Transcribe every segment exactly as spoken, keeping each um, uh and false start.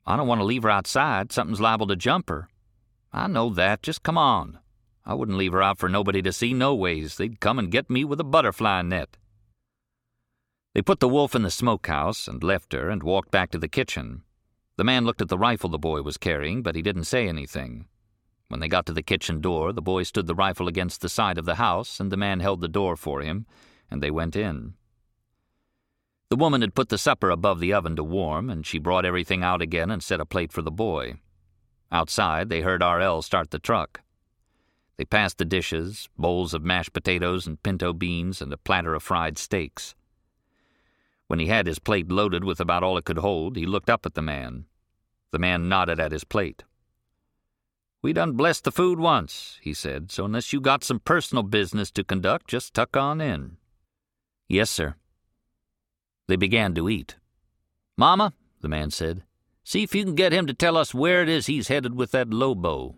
I don't want to leave her outside. Something's liable to jump her. I know that. Just come on. I wouldn't leave her out for nobody to see no ways. They'd come and get me with a butterfly net. They put the wolf in the smokehouse and left her and walked back to the kitchen. The man looked at the rifle the boy was carrying, but he didn't say anything. When they got to the kitchen door, the boy stood the rifle against the side of the house, and the man held the door for him, and they went in. The woman had put the supper above the oven to warm, and she brought everything out again and set a plate for the boy. Outside, they heard R L start the truck. They passed the dishes, bowls of mashed potatoes and pinto beans, and a platter of fried steaks. When he had his plate loaded with about all it could hold, he looked up at the man. The man nodded at his plate. "We done blessed the food once," he said, "so unless you got some personal business to conduct, just tuck on in." "Yes, sir." They began to eat. "Mama," the man said, "see if you can get him to tell us where it is he's headed with that Lobo."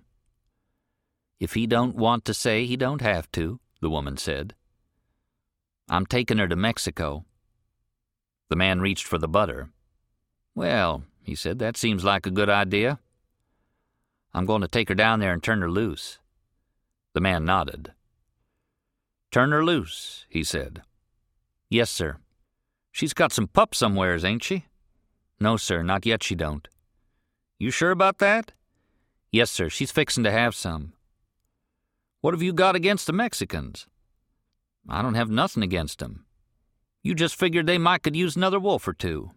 "If he don't want to say, he don't have to," the woman said. "I'm taking her to Mexico." The man reached for the butter. "Well," he said, "that seems like a good idea." "I'm going to take her down there and turn her loose." The man nodded. "Turn her loose," he said. "Yes, sir." "She's got some pup somewheres, ain't she?" "No, sir, not yet she don't." "You sure about that?" "Yes, sir, she's fixin' to have some." "What have you got against the Mexicans?" "I don't have nothing against 'em. You just figured they might could use another wolf or two."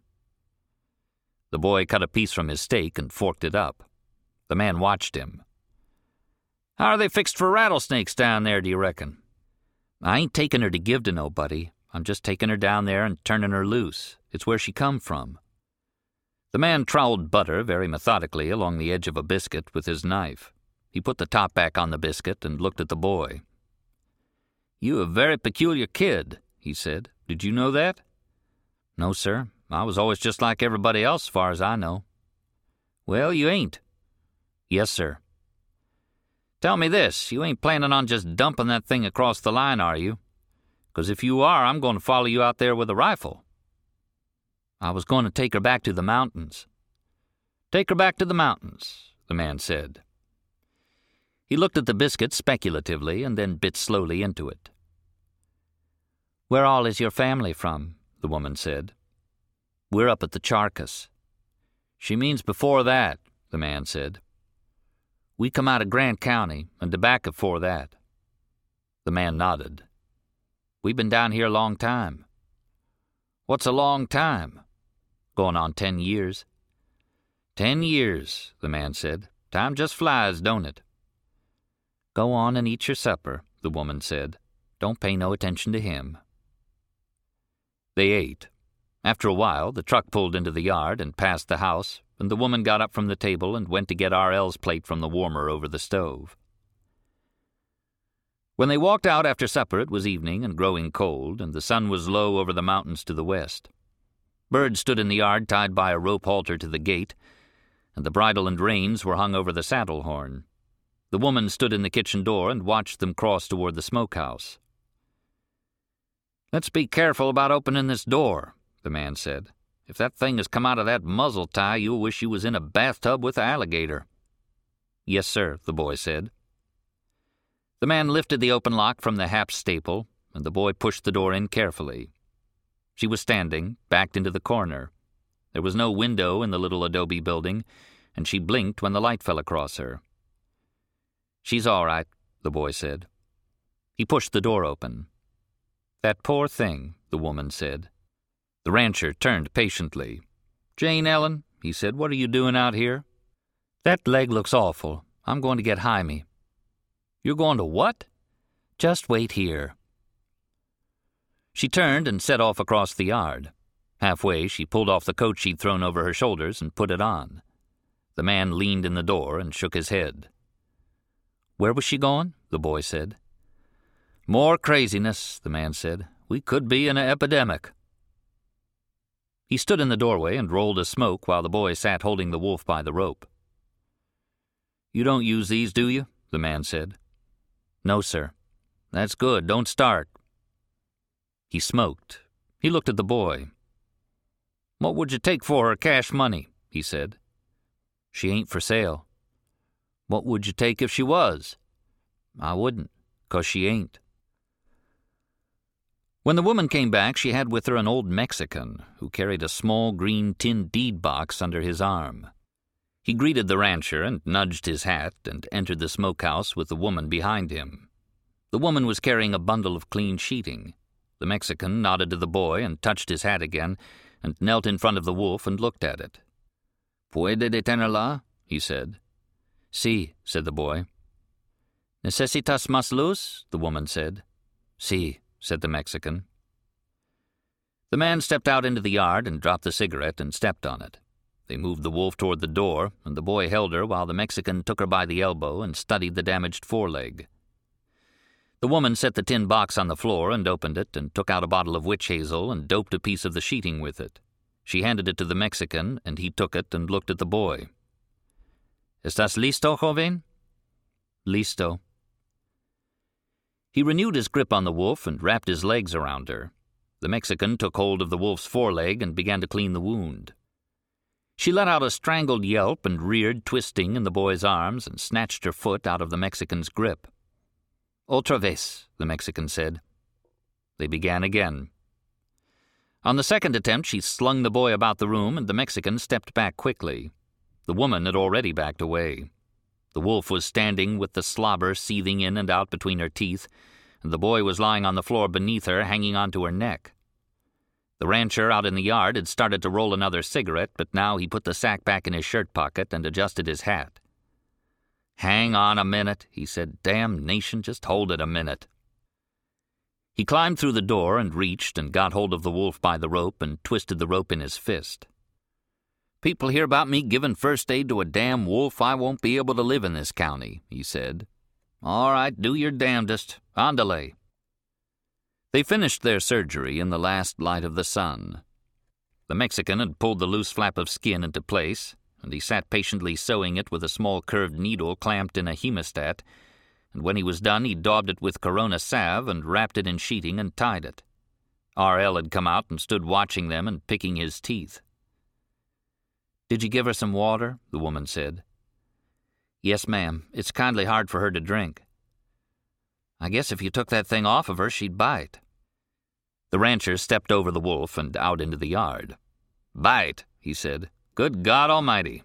The boy cut a piece from his steak and forked it up. The man watched him. "How are they fixed for rattlesnakes down there, do you reckon?" "I ain't taking her to give to nobody. I'm just taking her down there and turning her loose. It's where she come from." The man troweled butter very methodically along the edge of a biscuit with his knife. He put the top back on the biscuit and looked at the boy. "You a very peculiar kid," he said. "Did you know that?" "No, sir. I was always just like everybody else, as far as I know." "Well, you ain't." "Yes, sir." "Tell me this, you ain't planning on just dumping that thing across the line, are you? Because if you are, I'm going to follow you out there with a rifle." "I was going to take her back to the mountains." "Take her back to the mountains," the man said. He looked at the biscuit speculatively and then bit slowly into it. "Where all is your family from?" the woman said. "We're up at the Charcas." "She means before that," the man said. "We come out of Grant County, and tobacco before that." The man nodded. "We've been down here a long time." "What's a long time?" "Going on ten years." "Ten years," the man said. "Time just flies, don't it?" "Go on and eat your supper," the woman said. "Don't pay no attention to him." They ate. After a while, the truck pulled into the yard and passed the house, and the woman got up from the table and went to get R L's plate from the warmer over the stove. When they walked out after supper, it was evening and growing cold, and the sun was low over the mountains to the west. Bird stood in the yard tied by a rope halter to the gate, and the bridle and reins were hung over the saddle horn. The woman stood in the kitchen door and watched them cross toward the smokehouse. "Let's be careful about opening this door," the man said. "If that thing has come out of that muzzle tie, you'll wish you was in a bathtub with an alligator." "Yes, sir," the boy said. The man lifted the open lock from the Hap staple, and the boy pushed the door in carefully. She was standing, backed into the corner. There was no window in the little adobe building, and she blinked when the light fell across her. "She's all right," the boy said. He pushed the door open. "That poor thing," the woman said. The rancher turned patiently. "Jane Ellen," he said, "what are you doing out here?" "That leg looks awful. I'm going to get Jaime." "You're going to what?" "Just wait here." She turned and set off across the yard. Halfway, she pulled off the coat she'd thrown over her shoulders and put it on. The man leaned in the door and shook his head. "Where was she going?" the boy said. "More craziness," the man said. "We could be in an epidemic." He stood in the doorway and rolled a smoke while the boy sat holding the wolf by the rope. "You don't use these, do you?" the man said. "No, sir." "That's good. Don't start." He smoked. He looked at the boy. "What would you take for her, cash money?" he said. She ain't for sale. What would you take if she was? I wouldn't, 'cause she ain't. When the woman came back, she had with her an old Mexican who carried a small green tin deed box under his arm. He greeted the rancher and nudged his hat and entered the smokehouse with the woman behind him. The woman was carrying a bundle of clean sheeting. The Mexican nodded to the boy and touched his hat again and knelt in front of the wolf and looked at it. "Puede detenerla?" he said. "Sí," said the boy. "Necesitas más luz?" the woman said. "Sí," said the Mexican. The man stepped out into the yard and dropped the cigarette and stepped on it. They moved the wolf toward the door, and the boy held her while the Mexican took her by the elbow and studied the damaged foreleg. The woman set the tin box on the floor and opened it and took out a bottle of witch hazel and doped a piece of the sheeting with it. She handed it to the Mexican, and he took it and looked at the boy. "Estás listo, joven?" "Listo." He renewed his grip on the wolf and wrapped his legs around her. The Mexican took hold of the wolf's foreleg and began to clean the wound. She let out a strangled yelp and reared, twisting in the boy's arms, and snatched her foot out of the Mexican's grip. "Otra vez," the Mexican said. They began again. On the second attempt, she slung the boy about the room, and the Mexican stepped back quickly. The woman had already backed away. The wolf was standing with the slobber seething in and out between her teeth, and the boy was lying on the floor beneath her, hanging onto her neck. The rancher out in the yard had started to roll another cigarette, but now he put the sack back in his shirt pocket and adjusted his hat. "Hang on a minute," he said. "Damnation, just hold it a minute." He climbed through the door and reached and got hold of the wolf by the rope and twisted the rope in his fist. "People hear about me giving first aid to a damn wolf, I won't be able to live in this county," he said. "All right, do your damnedest. Andale." They finished their surgery in the last light of the sun. The Mexican had pulled the loose flap of skin into place, and he sat patiently sewing it with a small curved needle clamped in a hemostat, and when he was done he daubed it with Corona salve and wrapped it in sheeting and tied it. R L had come out and stood watching them and picking his teeth. "Did you give her some water?" the woman said. "Yes, ma'am. It's kindly hard for her to drink." "I guess if you took that thing off of her, she'd bite." The rancher stepped over the wolf and out into the yard. "Bite," he said. "Good God Almighty."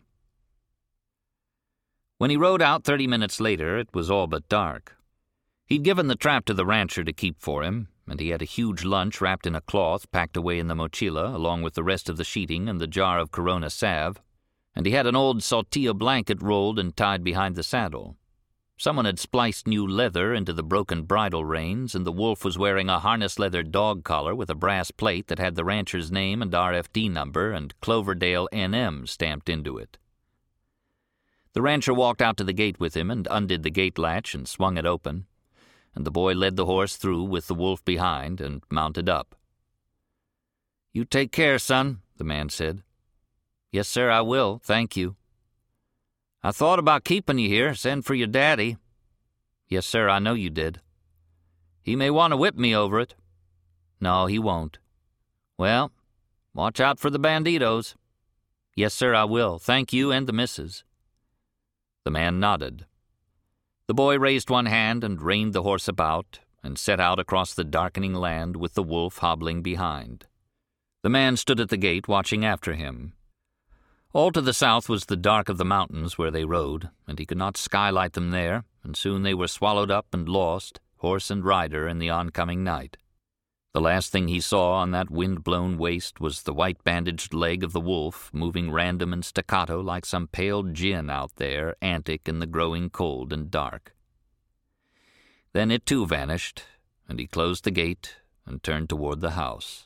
When he rode out thirty minutes later, it was all but dark. He'd given the trap to the rancher to keep for him, and he had a huge lunch wrapped in a cloth packed away in the mochila, along with the rest of the sheeting and the jar of Corona salve, and he had an old saltilla blanket rolled and tied behind the saddle. Someone had spliced new leather into the broken bridle reins, and the wolf was wearing a harness-leather dog collar with a brass plate that had the rancher's name and R F D number and Cloverdale N M stamped into it. The rancher walked out to the gate with him and undid the gate latch and swung it open, and the boy led the horse through with the wolf behind and mounted up. "You take care, son," the man said. "Yes, sir, I will, thank you." "I thought about keeping you here, send for your daddy." "Yes, sir, I know you did." "He may want to whip me over it." "No, he won't." "Well, watch out for the banditos." "Yes, sir, I will, thank you and the missus." The man nodded. The boy raised one hand and reined the horse about and set out across the darkening land with the wolf hobbling behind. The man stood at the gate watching after him. All to the south was the dark of the mountains where they rode, and he could not skylight them there, and soon they were swallowed up and lost, horse and rider, in the oncoming night. The last thing he saw on that wind-blown waste was the white-bandaged leg of the wolf, moving random and staccato like some pale djinn out there, antic in the growing cold and dark. Then it too vanished, and he closed the gate and turned toward the house.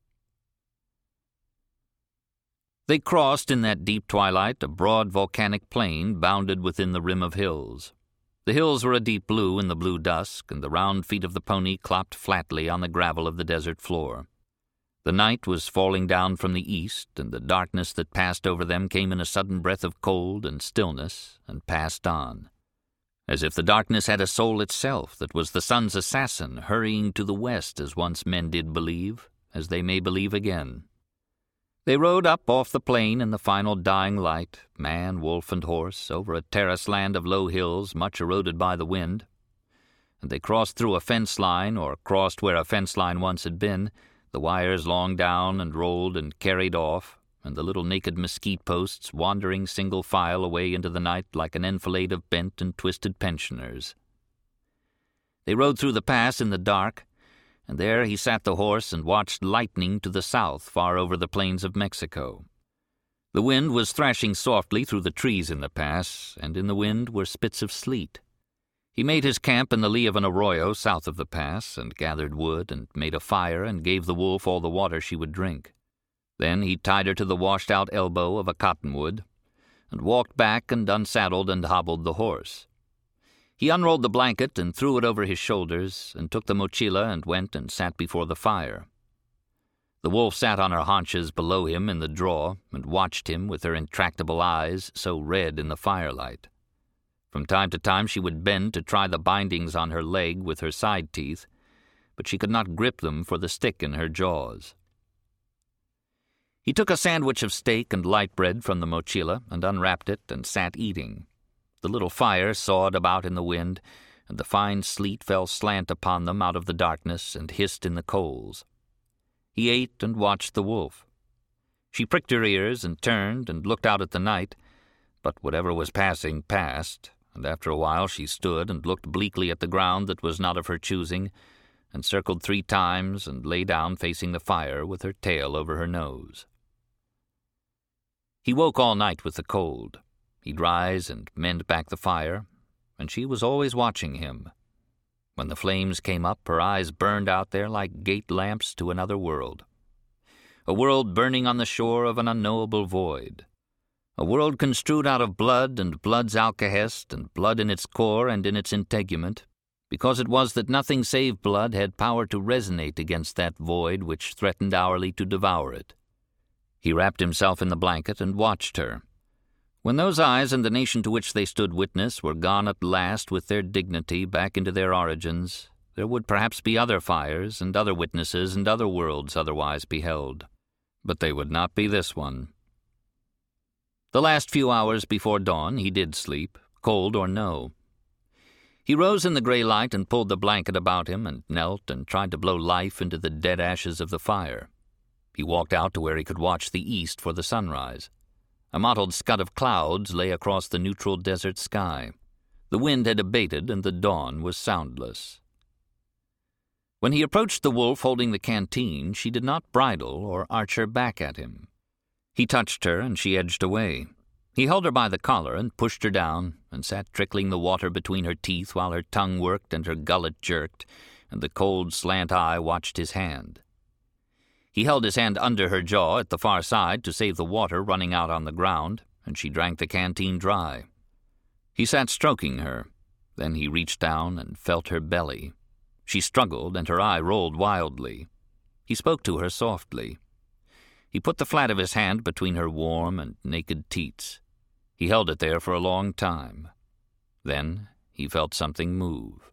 They crossed in that deep twilight a broad volcanic plain bounded within the rim of hills. The hills were a deep blue in the blue dusk, and the round feet of the pony clopped flatly on the gravel of the desert floor. The night was falling down from the east, and the darkness that passed over them came in a sudden breath of cold and stillness, and passed on, as if the darkness had a soul itself that was the sun's assassin, hurrying to the west as once men did believe, as they may believe again. They rode up off the plain in the final dying light, man, wolf, and horse, over a terrace land of low hills much eroded by the wind. And they crossed through a fence line, or crossed where a fence line once had been, the wires long down and rolled and carried off, and the little naked mesquite posts wandering single file away into the night like an enfilade of bent and twisted pensioners. They rode through the pass in the dark, and there he sat the horse and watched lightning to the south far over the plains of Mexico. The wind was thrashing softly through the trees in the pass, and in the wind were spits of sleet. He made his camp in the lee of an arroyo south of the pass, and gathered wood, and made a fire, and gave the wolf all the water she would drink. Then he tied her to the washed-out elbow of a cottonwood, and walked back and unsaddled and hobbled the horse. He unrolled the blanket and threw it over his shoulders, and took the mochila and went and sat before the fire. The wolf sat on her haunches below him in the draw, and watched him with her intractable eyes so red in the firelight. From time to time she would bend to try the bindings on her leg with her side teeth, but she could not grip them for the stick in her jaws. He took a sandwich of steak and light bread from the mochila and unwrapped it and sat eating. The little fire sawed about in the wind, and the fine sleet fell slant upon them out of the darkness and hissed in the coals. He ate and watched the wolf. She pricked her ears and turned and looked out at the night, but whatever was passing passed, and after a while she stood and looked bleakly at the ground that was not of her choosing, and circled three times and lay down facing the fire with her tail over her nose. He woke all night with the cold. He'd rise and mend back the fire, and she was always watching him. When the flames came up, her eyes burned out there like gate lamps to another world. A world burning on the shore of an unknowable void. A world construed out of blood and blood's alkahest and blood in its core and in its integument, because it was that nothing save blood had power to resonate against that void which threatened hourly to devour it. He wrapped himself in the blanket and watched her. When those eyes and the nation to which they stood witness were gone at last with their dignity back into their origins, there would perhaps be other fires and other witnesses and other worlds otherwise beheld. But they would not be this one. The last few hours before dawn he did sleep, cold or no. He rose in the gray light and pulled the blanket about him and knelt and tried to blow life into the dead ashes of the fire. He walked out to where he could watch the east for the sunrise. A mottled scud of clouds lay across the neutral desert sky. The wind had abated, and the dawn was soundless. When he approached the wolf holding the canteen, she did not bridle or arch her back at him. He touched her, and she edged away. He held her by the collar and pushed her down, and sat trickling the water between her teeth while her tongue worked and her gullet jerked, and the cold slant eye watched his hand. He held his hand under her jaw at the far side to save the water running out on the ground, and she drank the canteen dry. He sat stroking her. Then he reached down and felt her belly. She struggled, and her eye rolled wildly. He spoke to her softly. He put the flat of his hand between her warm and naked teats. He held it there for a long time. Then he felt something move.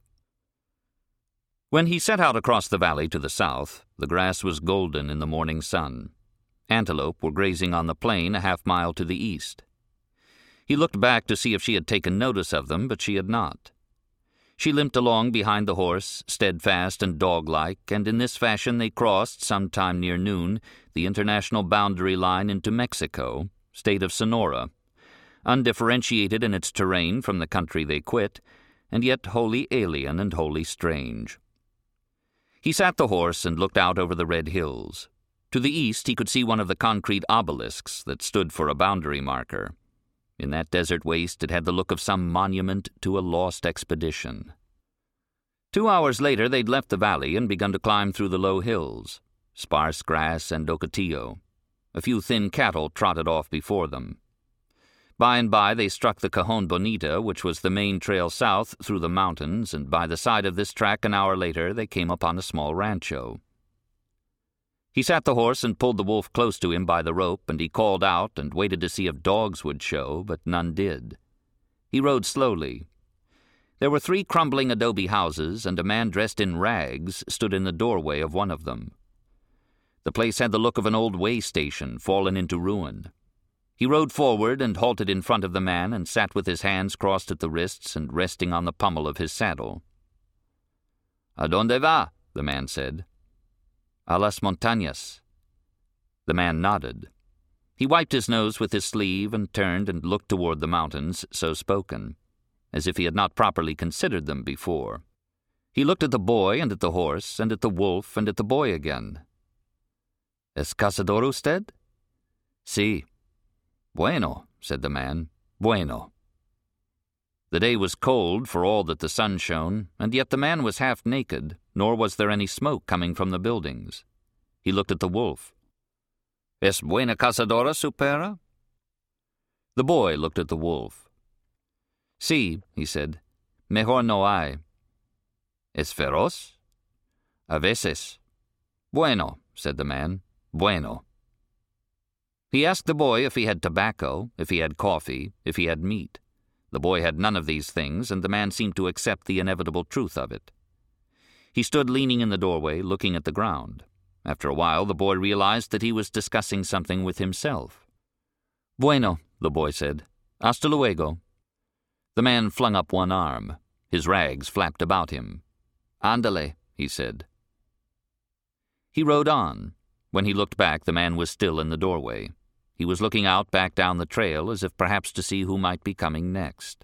When he set out across the valley to the south, the grass was golden in the morning sun. Antelope were grazing on the plain a half mile to the east. He looked back to see if she had taken notice of them, but she had not. She limped along behind the horse, steadfast and dog-like, and in this fashion they crossed, sometime near noon, the international boundary line into Mexico, state of Sonora, undifferentiated in its terrain from the country they quit, and yet wholly alien and wholly strange. He sat the horse and looked out over the red hills. To the east he could see one of the concrete obelisks that stood for a boundary marker. In that desert waste it had the look of some monument to a lost expedition. Two hours later they'd left the valley and begun to climb through the low hills. Sparse grass and ocotillo. A few thin cattle trotted off before them. By and by they struck the Cajon Bonita, which was the main trail south through the mountains, and by the side of this track an hour later they came upon a small rancho. He sat the horse and pulled the wolf close to him by the rope, and he called out and waited to see if dogs would show, but none did. He rode slowly. There were three crumbling adobe houses, and a man dressed in rags stood in the doorway of one of them. The place had the look of an old way station fallen into ruin. He rode forward and halted in front of the man and sat with his hands crossed at the wrists and resting on the pommel of his saddle. "A donde va?" the man said. "A las montañas." The man nodded. He wiped his nose with his sleeve and turned and looked toward the mountains, so spoken, as if he had not properly considered them before. He looked at the boy and at the horse and at the wolf and at the boy again. "Es cazador usted?" "Sí." "Bueno," said the man. "Bueno." The day was cold for all that the sun shone, and yet the man was half naked, nor was there any smoke coming from the buildings. He looked at the wolf. "Es buena cazadora su perra?" The boy looked at the wolf. "Sí," he said. "Mejor no hay." "Es feroz?" "A veces." "Bueno," said the man. "Bueno." He asked the boy if he had tobacco, if he had coffee, if he had meat. The boy had none of these things, and the man seemed to accept the inevitable truth of it. He stood leaning in the doorway, looking at the ground. After a while, the boy realized that he was discussing something with himself. "Bueno," the boy said. "Hasta luego." The man flung up one arm. His rags flapped about him. "Ándale," he said. He rode on. When he looked back, the man was still in the doorway. He was looking out back down the trail, as if perhaps to see who might be coming next.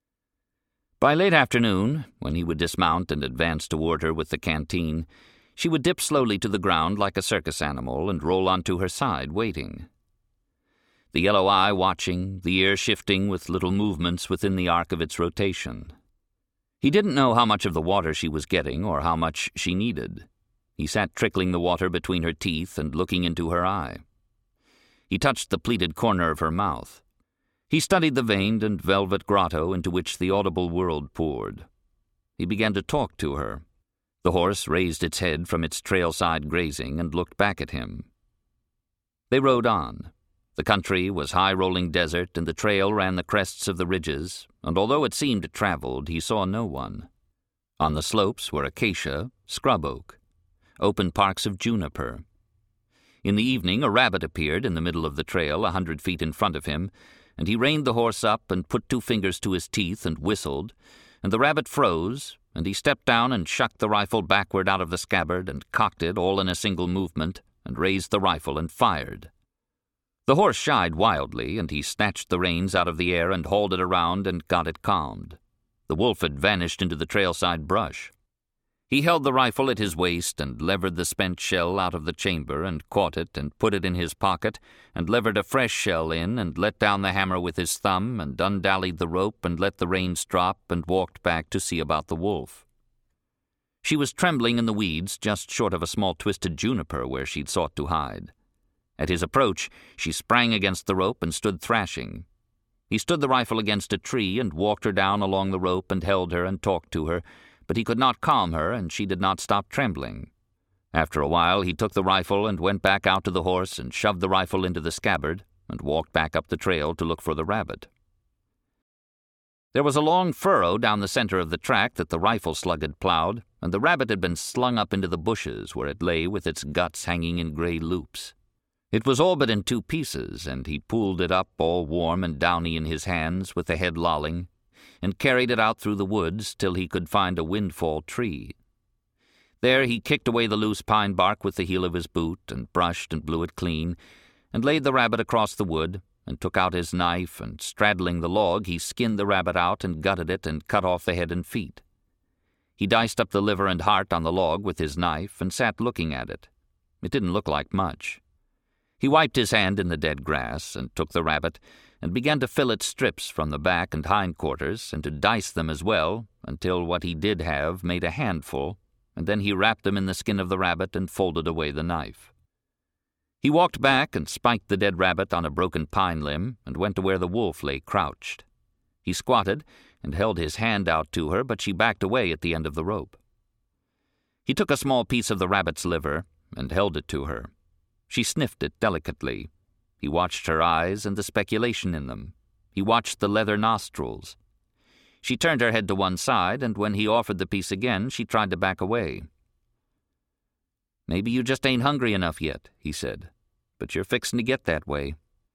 By late afternoon, when he would dismount and advance toward her with the canteen, she would dip slowly to the ground like a circus animal and roll onto her side, waiting. The yellow eye watching, the ear shifting with little movements within the arc of its rotation. He didn't know how much of the water she was getting or how much she needed. He sat trickling the water between her teeth and looking into her eye. He touched the pleated corner of her mouth. He studied the veined and velvet grotto into which the audible world poured. He began to talk to her. The horse raised its head from its trail-side grazing and looked back at him. They rode on. The country was high-rolling desert, and the trail ran the crests of the ridges, and although it seemed traveled, he saw no one. On the slopes were acacia, scrub oak, open parks of juniper. In the evening a rabbit appeared in the middle of the trail a hundred feet in front of him, and he reined the horse up and put two fingers to his teeth and whistled, and the rabbit froze, and he stepped down and shucked the rifle backward out of the scabbard and cocked it all in a single movement and raised the rifle and fired. The horse shied wildly, and he snatched the reins out of the air and hauled it around and got it calmed. The wolf had vanished into the trail-side brush. He held the rifle at his waist and levered the spent shell out of the chamber and caught it and put it in his pocket and levered a fresh shell in and let down the hammer with his thumb and undallied the rope and let the reins drop and walked back to see about the wolf. She was trembling in the weeds just short of a small twisted juniper where she'd sought to hide. At his approach, she sprang against the rope and stood thrashing. He stood the rifle against a tree and walked her down along the rope and held her and talked to her, but he could not calm her, and she did not stop trembling. After a while he took the rifle and went back out to the horse and shoved the rifle into the scabbard and walked back up the trail to look for the rabbit. There was a long furrow down the center of the track that the rifle slug had plowed, and the rabbit had been slung up into the bushes where it lay with its guts hanging in gray loops. It was all but in two pieces, and he pulled it up all warm and downy in his hands with the head lolling, and carried it out through the woods till he could find a windfall tree. There he kicked away the loose pine bark with the heel of his boot and brushed and blew it clean, and laid the rabbit across the wood, and took out his knife, and straddling the log he skinned the rabbit out and gutted it and cut off the head and feet. He diced up the liver and heart on the log with his knife and sat looking at it. It didn't look like much. He wiped his hand in the dead grass and took the rabbit and began to fillet strips from the back and hindquarters and to dice them as well until what he did have made a handful, and then he wrapped them in the skin of the rabbit and folded away the knife. He walked back and spiked the dead rabbit on a broken pine limb and went to where the wolf lay crouched. He squatted and held his hand out to her, but she backed away at the end of the rope. He took a small piece of the rabbit's liver and held it to her. She sniffed it delicately. He watched her eyes and the speculation in them. He watched the leather nostrils. She turned her head to one side, and when he offered the piece again, she tried to back away. "Maybe you just ain't hungry enough yet," he said, "but you're fixin' to get that way."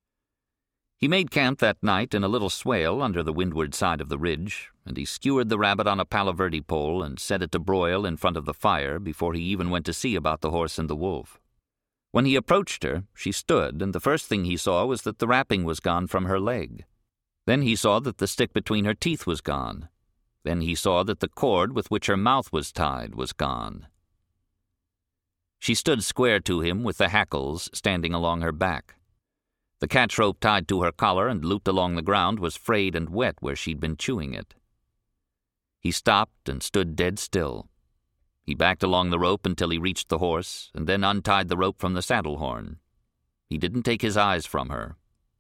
He made camp that night in a little swale under the windward side of the ridge, and he skewered the rabbit on a Palo Verde pole and set it to broil in front of the fire before he even went to see about the horse and the wolf. When he approached her, she stood, and the first thing he saw was that the wrapping was gone from her leg. Then he saw that the stick between her teeth was gone. Then he saw that the cord with which her mouth was tied was gone. She stood square to him with the hackles standing along her back. The catch rope tied to her collar and looped along the ground was frayed and wet where she'd been chewing it. He stopped and stood dead still. He backed along the rope until he reached the horse, and then untied the rope from the saddle horn. He didn't take his eyes from her.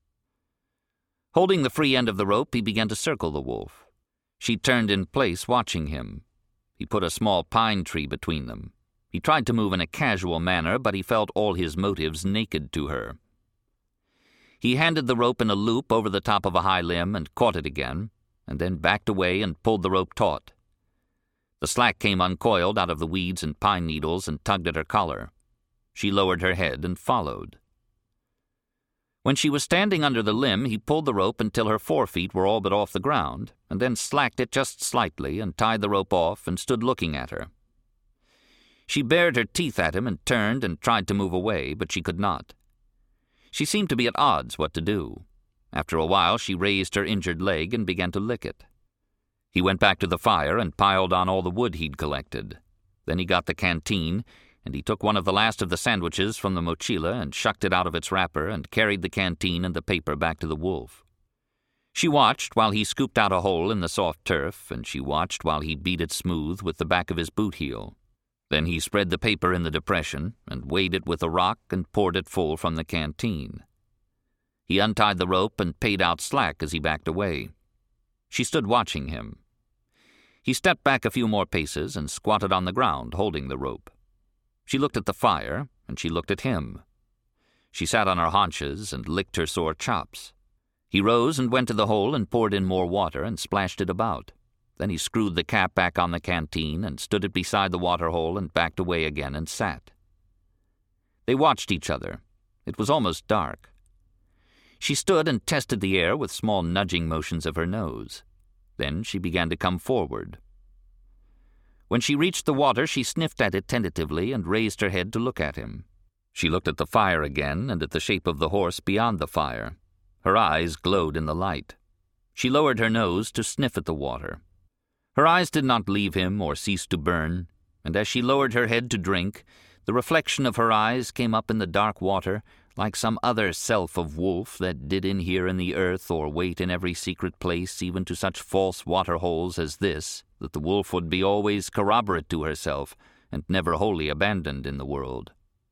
Holding the free end of the rope, he began to circle the wolf. She turned in place, watching him. He put a small pine tree between them. He tried to move in a casual manner, but he felt all his motives naked to her. He handed the rope in a loop over the top of a high limb and caught it again, and then backed away and pulled the rope taut. The slack came uncoiled out of the weeds and pine needles and tugged at her collar. She lowered her head and followed. When she was standing under the limb, he pulled the rope until her forefeet were all but off the ground, and then slacked it just slightly and tied the rope off and stood looking at her. She bared her teeth at him and turned and tried to move away, but she could not. She seemed to be at odds what to do. After a while, she raised her injured leg and began to lick it. He went back to the fire and piled on all the wood he'd collected. Then he got the canteen, and he took one of the last of the sandwiches from the mochila and shucked it out of its wrapper and carried the canteen and the paper back to the wolf. She watched while he scooped out a hole in the soft turf, and she watched while he beat it smooth with the back of his boot heel. Then he spread the paper in the depression and weighed it with a rock and poured it full from the canteen. He untied the rope and paid out slack as he backed away. She stood watching him. He stepped back a few more paces and squatted on the ground, holding the rope. She looked at the fire, and she looked at him. She sat on her haunches and licked her sore chops. He rose and went to the hole and poured in more water and splashed it about. Then he screwed the cap back on the canteen and stood it beside the water hole and backed away again and sat. They watched each other. It was almost dark. She stood and tested the air with small nudging motions of her nose. Then she began to come forward. When she reached the water, she sniffed at it tentatively and raised her head to look at him. She looked at the fire again and at the shape of the horse beyond the fire. Her eyes glowed in the light. She lowered her nose to sniff at the water. Her eyes did not leave him or cease to burn, and as she lowered her head to drink, the reflection of her eyes came up in the dark water like some other self of wolf that did in here in the earth or wait in every secret place, even to such false water-holes as this, that the wolf would be always corroborate to herself and never wholly abandoned in the world.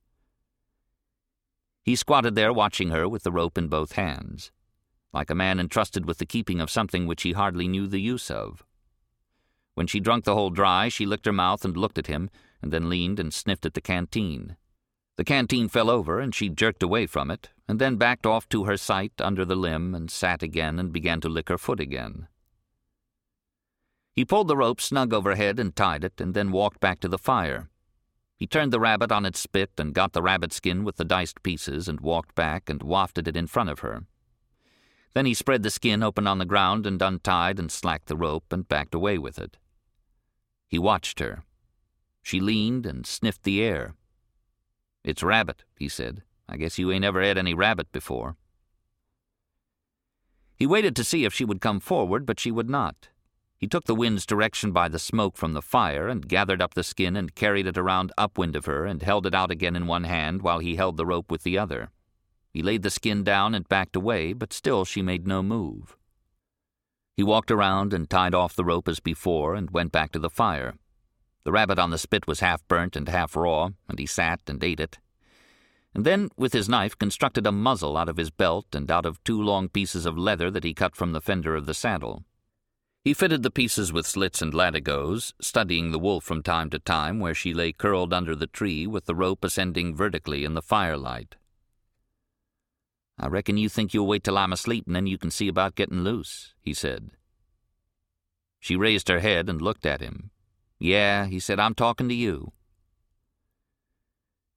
He squatted there watching her with the rope in both hands, like a man entrusted with the keeping of something which he hardly knew the use of. When she drunk the whole dry, she licked her mouth and looked at him, and then leaned and sniffed at the canteen. The canteen fell over, and she jerked away from it, and then backed off to her sight under the limb and sat again and began to lick her foot again. He pulled the rope snug overhead and tied it, and then walked back to the fire. He turned the rabbit on its spit and got the rabbit skin with the diced pieces and walked back and wafted it in front of her. Then he spread the skin open on the ground and untied and slacked the rope and backed away with it. He watched her. She leaned and sniffed the air. "It's rabbit," he said. "I guess you ain't ever had any rabbit before." He waited to see if she would come forward, but she would not. He took the wind's direction by the smoke from the fire and gathered up the skin and carried it around upwind of her and held it out again in one hand while he held the rope with the other. He laid the skin down and backed away, but still she made no move. He walked around and tied off the rope as before and went back to the fire. The rabbit on the spit was half burnt and half raw, and he sat and ate it. And then, with his knife, constructed a muzzle out of his belt and out of two long pieces of leather that he cut from the fender of the saddle. He fitted the pieces with slits and latigos, studying the wolf from time to time where she lay curled under the tree with the rope ascending vertically in the firelight. "I reckon you think you'll wait till I'm asleep and then you can see about getting loose," he said. She raised her head and looked at him. "Yeah," he said, "I'm talking to you."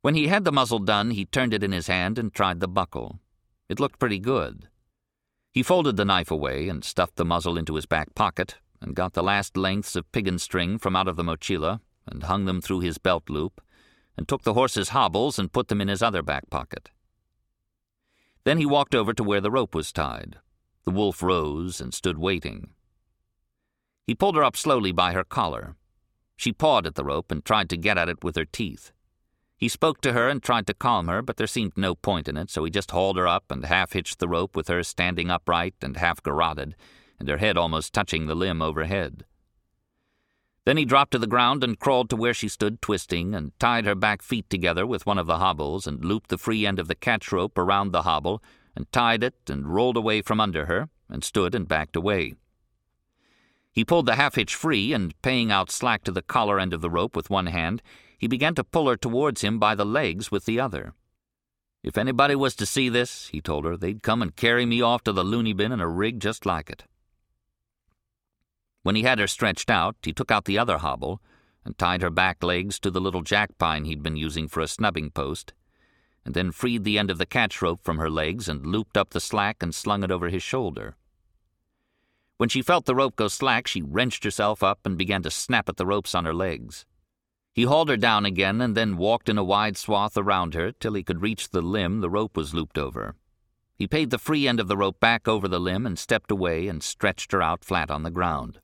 When he had the muzzle done, he turned it in his hand and tried the buckle. It looked pretty good. He folded the knife away and stuffed the muzzle into his back pocket and got the last lengths of piggin string from out of the mochila and hung them through his belt loop and took the horse's hobbles and put them in his other back pocket. Then he walked over to where the rope was tied. The wolf rose and stood waiting. He pulled her up slowly by her collar. She pawed at the rope and tried to get at it with her teeth. He spoke to her and tried to calm her, but there seemed no point in it, so he just hauled her up and half-hitched the rope with her standing upright and half garroted, and her head almost touching the limb overhead. Then he dropped to the ground and crawled to where she stood twisting and tied her back feet together with one of the hobbles and looped the free end of the catch rope around the hobble and tied it and rolled away from under her and stood and backed away. He pulled the half-hitch free and, paying out slack to the collar end of the rope with one hand, he began to pull her towards him by the legs with the other. If anybody was to see this, he told her, they'd come and carry me off to the loony bin in a rig just like it. When he had her stretched out, he took out the other hobble and tied her back legs to the little jack pine he'd been using for a snubbing post, and then freed the end of the catch rope from her legs and looped up the slack and slung it over his shoulder. When she felt the rope go slack, she wrenched herself up and began to snap at the ropes on her legs. He hauled her down again and then walked in a wide swath around her till he could reach the limb the rope was looped over. He paid the free end of the rope back over the limb and stepped away and stretched her out flat on the ground.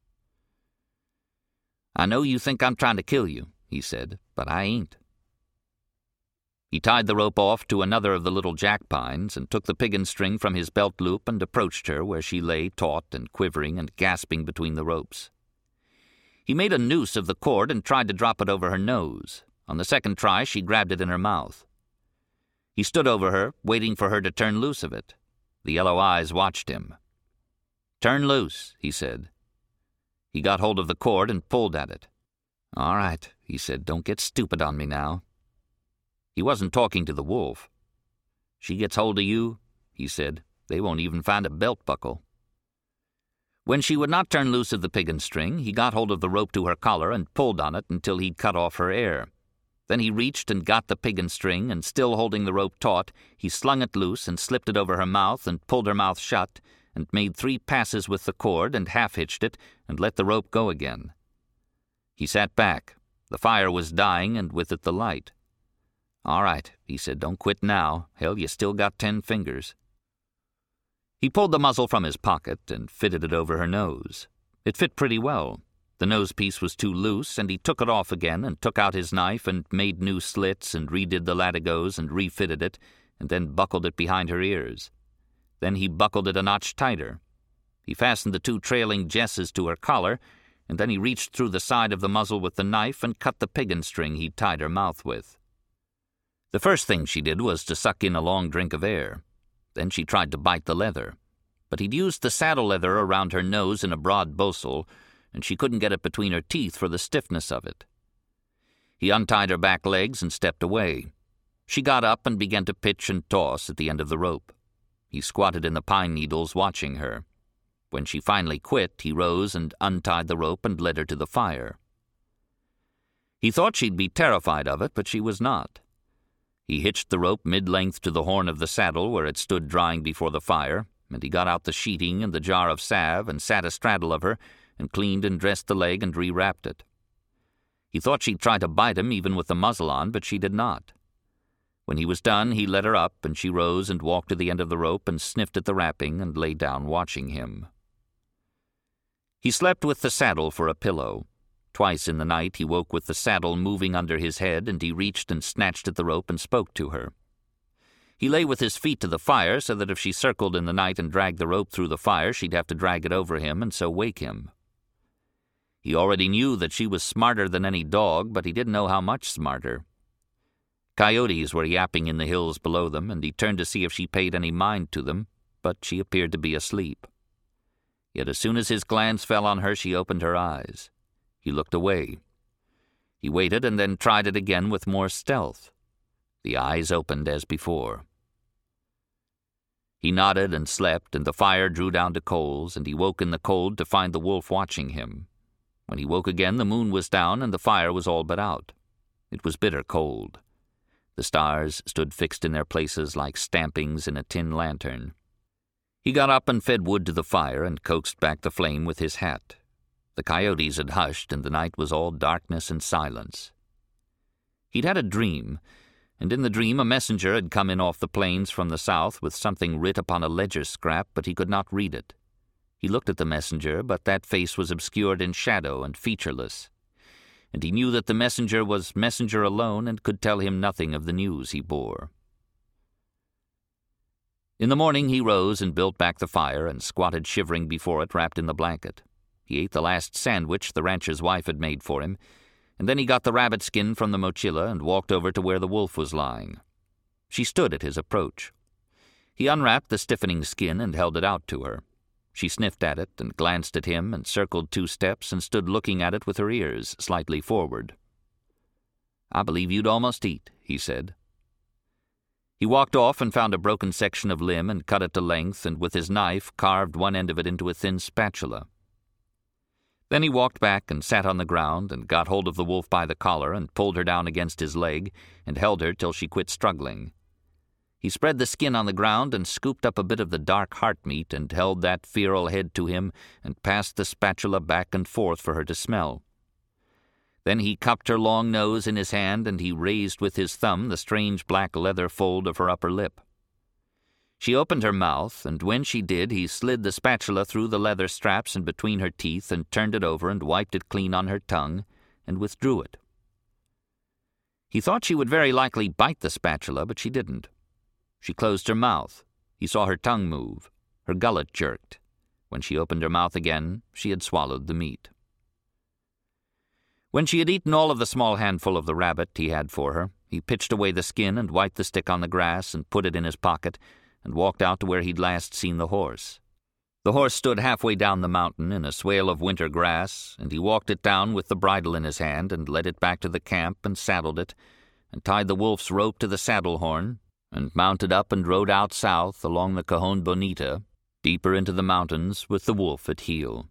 "I know you think I'm trying to kill you," he said, "but I ain't." He tied the rope off to another of the little jack pines and took the piggin string from his belt loop and approached her where she lay taut and quivering and gasping between the ropes. He made a noose of the cord and tried to drop it over her nose. On the second try, she grabbed it in her mouth. He stood over her, waiting for her to turn loose of it. The yellow eyes watched him. "Turn loose," he said. He got hold of the cord and pulled at it. "All right," he said, "don't get stupid on me now." He wasn't talking to the wolf. "She gets hold of you," he said, "they won't even find a belt buckle." When she would not turn loose of the piggin string, he got hold of the rope to her collar and pulled on it until he'd cut off her air. Then he reached and got the piggin string, and still holding the rope taut, he slung it loose and slipped it over her mouth and pulled her mouth shut, and made three passes with the cord and half-hitched it and let the rope go again. He sat back. The fire was dying, and with it the light. "All right," he said, "don't quit now. Hell, you still got ten fingers." He pulled the muzzle from his pocket and fitted it over her nose. It fit pretty well. The nose piece was too loose, and he took it off again and took out his knife and made new slits and redid the latigos and refitted it and then buckled it behind her ears. Then he buckled it a notch tighter. He fastened the two trailing jesses to her collar, and then he reached through the side of the muzzle with the knife and cut the piggin string he'd tied her mouth with. The first thing she did was to suck in a long drink of air. Then she tried to bite the leather. But he'd used the saddle leather around her nose in a broad bossel, and she couldn't get it between her teeth for the stiffness of it. He untied her back legs and stepped away. She got up and began to pitch and toss at the end of the rope. He squatted in the pine needles watching her. When she finally quit, he rose and untied the rope and led her to the fire. He thought she'd be terrified of it, but she was not. He hitched the rope mid-length to the horn of the saddle where it stood drying before the fire, and he got out the sheeting and the jar of salve and sat astraddle of her and cleaned and dressed the leg and rewrapped it. He thought she'd try to bite him even with the muzzle on, but she did not. When he was done, he let her up, and she rose and walked to the end of the rope and sniffed at the wrapping and lay down watching him. He slept with the saddle for a pillow. Twice in the night he woke with the saddle moving under his head, and he reached and snatched at the rope and spoke to her. He lay with his feet to the fire so that if she circled in the night and dragged the rope through the fire, she'd have to drag it over him and so wake him. He already knew that she was smarter than any dog, but he didn't know how much smarter. Coyotes were yapping in the hills below them, and he turned to see if she paid any mind to them, but she appeared to be asleep. Yet as soon as his glance fell on her, she opened her eyes. He looked away. He waited and then tried it again with more stealth. The eyes opened as before. He nodded and slept, and the fire drew down to coals, and he woke in the cold to find the wolf watching him. When he woke again, the moon was down, and the fire was all but out. It was bitter cold. The stars stood fixed in their places like stampings in a tin lantern. He got up and fed wood to the fire and coaxed back the flame with his hat. The coyotes had hushed, and the night was all darkness and silence. He'd had a dream, and in the dream a messenger had come in off the plains from the south with something writ upon a ledger scrap, but he could not read it. He looked at the messenger, but that face was obscured in shadow and featureless, and he knew that the messenger was messenger alone and could tell him nothing of the news he bore. In the morning he rose and built back the fire and squatted shivering before it wrapped in the blanket. He ate the last sandwich the rancher's wife had made for him, and then he got the rabbit skin from the mochila and walked over to where the wolf was lying. She stood at his approach. He unwrapped the stiffening skin and held it out to her. She sniffed at it and glanced at him and circled two steps and stood looking at it with her ears slightly forward. "I believe you'd almost eat," he said. He walked off and found a broken section of limb and cut it to length, and with his knife carved one end of it into a thin spatula. Then he walked back and sat on the ground and got hold of the wolf by the collar and pulled her down against his leg and held her till she quit struggling. He spread the skin on the ground and scooped up a bit of the dark heart meat and held that feral head to him and passed the spatula back and forth for her to smell. Then he cupped her long nose in his hand and he raised with his thumb the strange black leather fold of her upper lip. She opened her mouth, and when she did, he slid the spatula through the leather straps and between her teeth and turned it over and wiped it clean on her tongue and withdrew it. He thought she would very likely bite the spatula, but she didn't. She closed her mouth. He saw her tongue move. Her gullet jerked. When she opened her mouth again, she had swallowed the meat. When she had eaten all of the small handful of the rabbit he had for her, he pitched away the skin and wiped the stick on the grass and put it in his pocket and walked out to where he'd last seen the horse. The horse stood halfway down the mountain in a swale of winter grass, and he walked it down with the bridle in his hand and led it back to the camp and saddled it, and tied the wolf's rope to the saddle horn, and mounted up and rode out south along the Cajon Bonita, deeper into the mountains with the wolf at heel.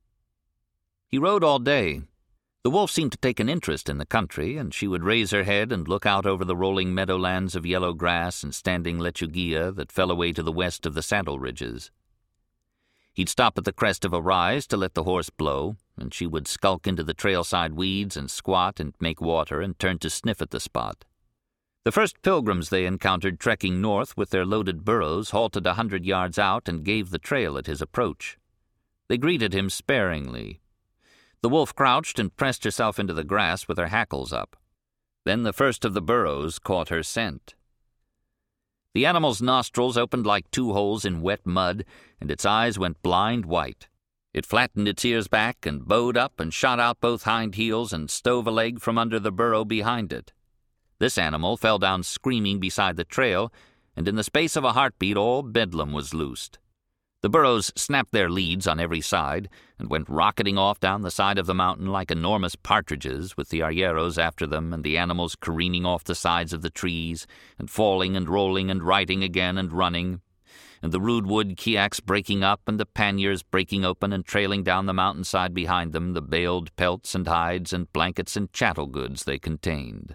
He rode all day. The wolf seemed to take an interest in the country, and she would raise her head and look out over the rolling meadowlands of yellow grass and standing lechuguilla that fell away to the west of the saddle ridges. He'd stop at the crest of a rise to let the horse blow, and she would skulk into the trailside weeds and squat and make water and turn to sniff at the spot. The first pilgrims they encountered trekking north with their loaded burros halted a hundred yards out and gave the trail at his approach. They greeted him sparingly. The wolf crouched and pressed herself into the grass with her hackles up. Then the first of the burros caught her scent. The animal's nostrils opened like two holes in wet mud, and its eyes went blind white. It flattened its ears back and bowed up and shot out both hind heels and stove a leg from under the burro behind it. This animal fell down screaming beside the trail, and in the space of a heartbeat all bedlam was loosed. The burros snapped their leads on every side and went rocketing off down the side of the mountain like enormous partridges, with the arrieros after them and the animals careening off the sides of the trees and falling and rolling and righting again and running, and the rude wood kiaks breaking up and the panniers breaking open and trailing down the mountainside behind them the baled pelts and hides and blankets and chattel goods they contained.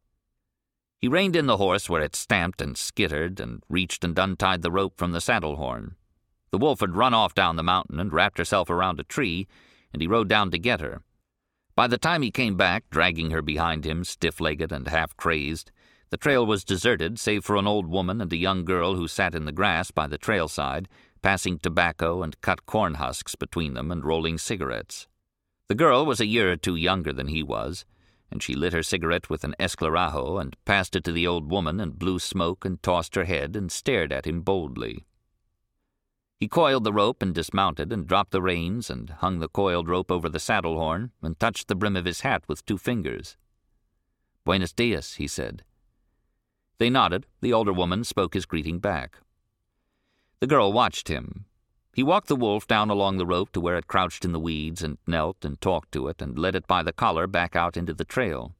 He reined in the horse where it stamped and skittered and reached and untied the rope from the saddle horn. The wolf had run off down the mountain and wrapped herself around a tree, and he rode down to get her. By the time he came back, dragging her behind him, stiff-legged and half-crazed, the trail was deserted save for an old woman and a young girl who sat in the grass by the trail-side, passing tobacco and cut corn husks between them and rolling cigarettes. The girl was a year or two younger than he was, and she lit her cigarette with an esclarajo and passed it to the old woman and blew smoke and tossed her head and stared at him boldly. He coiled the rope and dismounted and dropped the reins and hung the coiled rope over the saddle horn and touched the brim of his hat with two fingers. "Buenos dias," he said. They nodded. The older woman spoke his greeting back. The girl watched him. He walked the wolf down along the rope to where it crouched in the weeds and knelt and talked to it and led it by the collar back out into the trail.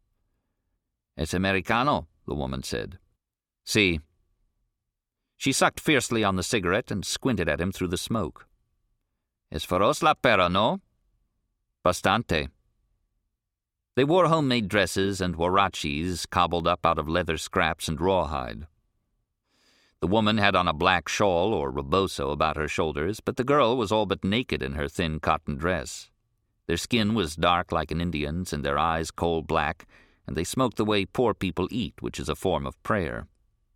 "Es americano," the woman said. "Si." She sucked fiercely on the cigarette and squinted at him through the smoke. "Es feroz la perra, no?" "Bastante." They wore homemade dresses and huarachis cobbled up out of leather scraps and rawhide. The woman had on a black shawl or rebozo about her shoulders, but the girl was all but naked in her thin cotton dress. Their skin was dark like an Indian's, and their eyes coal black, and they smoked the way poor people eat, which is a form of prayer.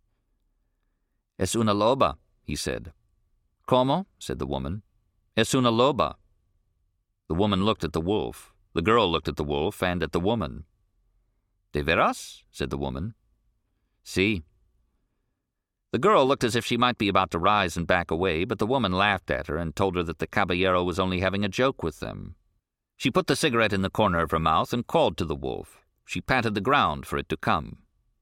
"Es una loba," he said. "Como?" said the woman. "Es una loba." The woman looked at the wolf. The girl looked at the wolf and at the woman. "De veras?" said the woman. "Si." The girl looked as if she might be about to rise and back away, but the woman laughed at her and told her that the caballero was only having a joke with them. She put the cigarette in the corner of her mouth and called to the wolf. She patted the ground for it to come.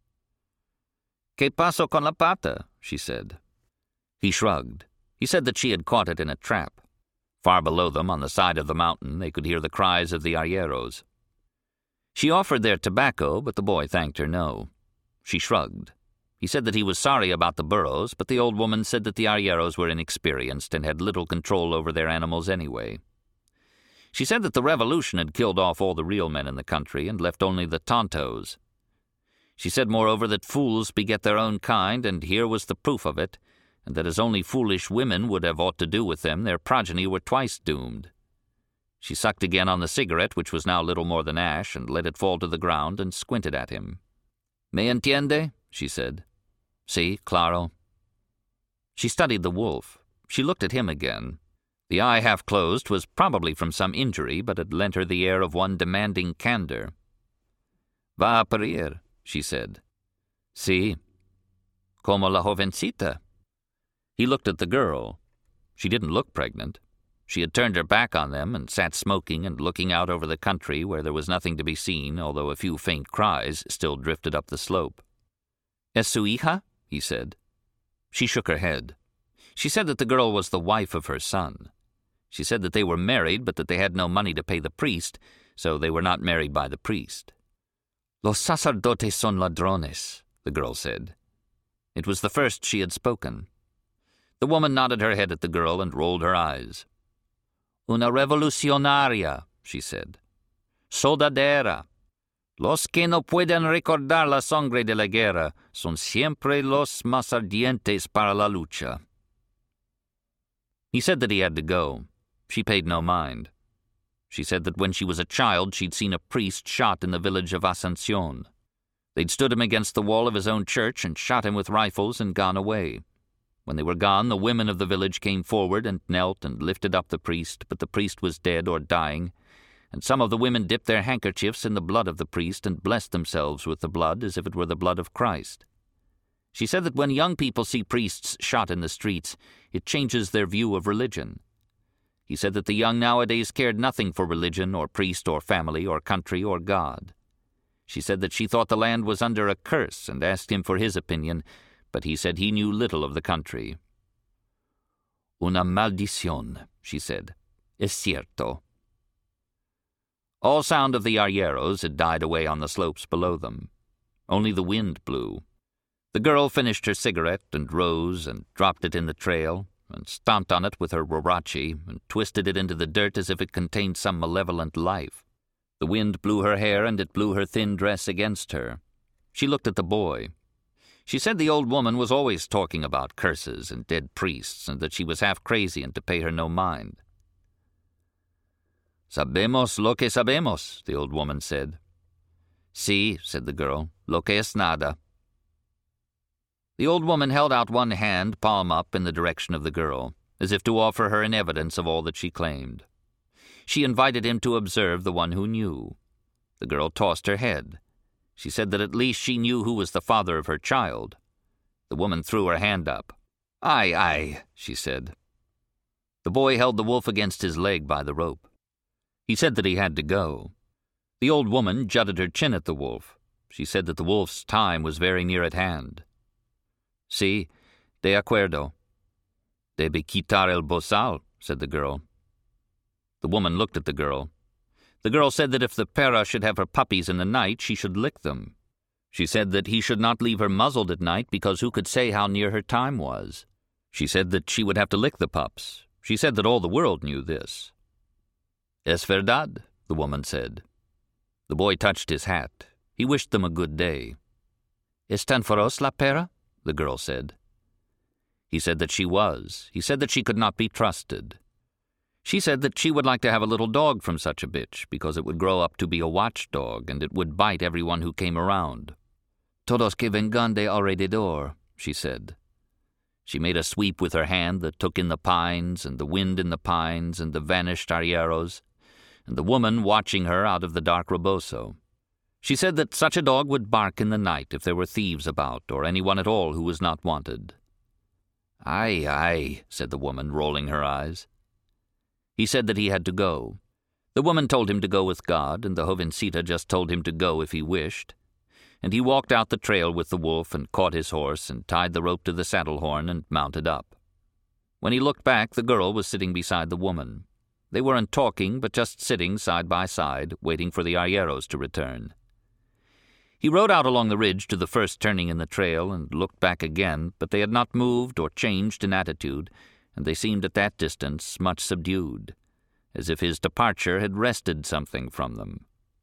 "¿Qué pasó con la pata?" she said. He shrugged. He said that she had caught it in a trap. Far below them, on the side of the mountain, they could hear the cries of the arrieros. She offered their tobacco, but the boy thanked her no. She shrugged. He said that he was sorry about the burros, but the old woman said that the arrieros were inexperienced and had little control over their animals anyway. She said that the revolution had killed off all the real men in the country and left only the tontos. She said, moreover, that fools beget their own kind, and here was the proof of it, and that as only foolish women would have aught to do with them, their progeny were twice doomed. She sucked again on the cigarette, which was now little more than ash, and let it fall to the ground and squinted at him. "Me entiende?" she said. "Si, claro." She studied the wolf. She looked at him again. The eye half closed was probably from some injury, but it lent her the air of one demanding candor. "Va a parir," she said. "Si." "Como la jovencita?" He looked at the girl. She didn't look pregnant. She had turned her back on them and sat smoking and looking out over the country where there was nothing to be seen, although a few faint cries still drifted up the slope. "Es su hija?" he said. She shook her head. She said that the girl was the wife of her son. She said that they were married, but that they had no money to pay the priest, so they were not married by the priest. "Los sacerdotes son ladrones," the girl said. It was the first she had spoken. The woman nodded her head at the girl and rolled her eyes. "Una revolucionaria," she said. "Soldadera. Los que no pueden recordar la sangre de la guerra son siempre los más ardientes para la lucha." He said that he had to go. She paid no mind. She said that when she was a child she'd seen a priest shot in the village of Asunción. They'd stood him against the wall of his own church and shot him with rifles and gone away. When they were gone, the women of the village came forward and knelt and lifted up the priest, but the priest was dead or dying, and some of the women dipped their handkerchiefs in the blood of the priest and blessed themselves with the blood as if it were the blood of Christ. She said that when young people see priests shot in the streets, it changes their view of religion. He said that the young nowadays cared nothing for religion or priest or family or country or God. She said that she thought the land was under a curse and asked him for his opinion, but he said he knew little of the country. "Una maldición," she said. "Es cierto." All sound of the arrieros had died away on the slopes below them. Only the wind blew. The girl finished her cigarette and rose and dropped it in the trail and stomped on it with her huarachi and twisted it into the dirt as if it contained some malevolent life. The wind blew her hair and it blew her thin dress against her. She looked at the boy. She said the old woman was always talking about curses and dead priests and that she was half crazy and to pay her no mind. "Sabemos lo que sabemos," the old woman said. "Si," said the girl, "lo que es nada." The old woman held out one hand, palm up, in the direction of the girl, as if to offer her an evidence of all that she claimed. She invited him to observe the one who knew. The girl tossed her head. She said that at least she knew who was the father of her child. The woman threw her hand up. "Aye, aye," she said. The boy held the wolf against his leg by the rope. He said that he had to go. The old woman jutted her chin at the wolf. She said that the wolf's time was very near at hand. "Si, de acuerdo." "Debe quitar el bozal," said the girl. The woman looked at the girl. The girl said that if the perra should have her puppies in the night, she should lick them. She said that he should not leave her muzzled at night because who could say how near her time was? She said that she would have to lick the pups. She said that all the world knew this. "Es verdad," the woman said. The boy touched his hat. He wished them a good day. "Están feroz la perra?" the girl said. He said that she was. He said that she could not be trusted. She said that she would like to have a little dog from such a bitch, because it would grow up to be a watchdog, and it would bite everyone who came around. "Todos que vengan de alrededor," she said. She made a sweep with her hand that took in the pines, and the wind in the pines, and the vanished arrieros, and the woman watching her out of the dark rebozo. She said that such a dog would bark in the night if there were thieves about, or anyone at all who was not wanted. "Aye, aye," said the woman, rolling her eyes. He said that he had to go. The woman told him to go with God, and the jovencita just told him to go if he wished. And he walked out the trail with the wolf and caught his horse and tied the rope to the saddle horn and mounted up. When he looked back, the girl was sitting beside the woman. They weren't talking, but just sitting side by side, waiting for the arrieros to return. He rode out along the ridge to the first turning in the trail and looked back again, but they had not moved or changed in attitude, and they seemed at that distance much subdued, as if his departure had wrested something from them.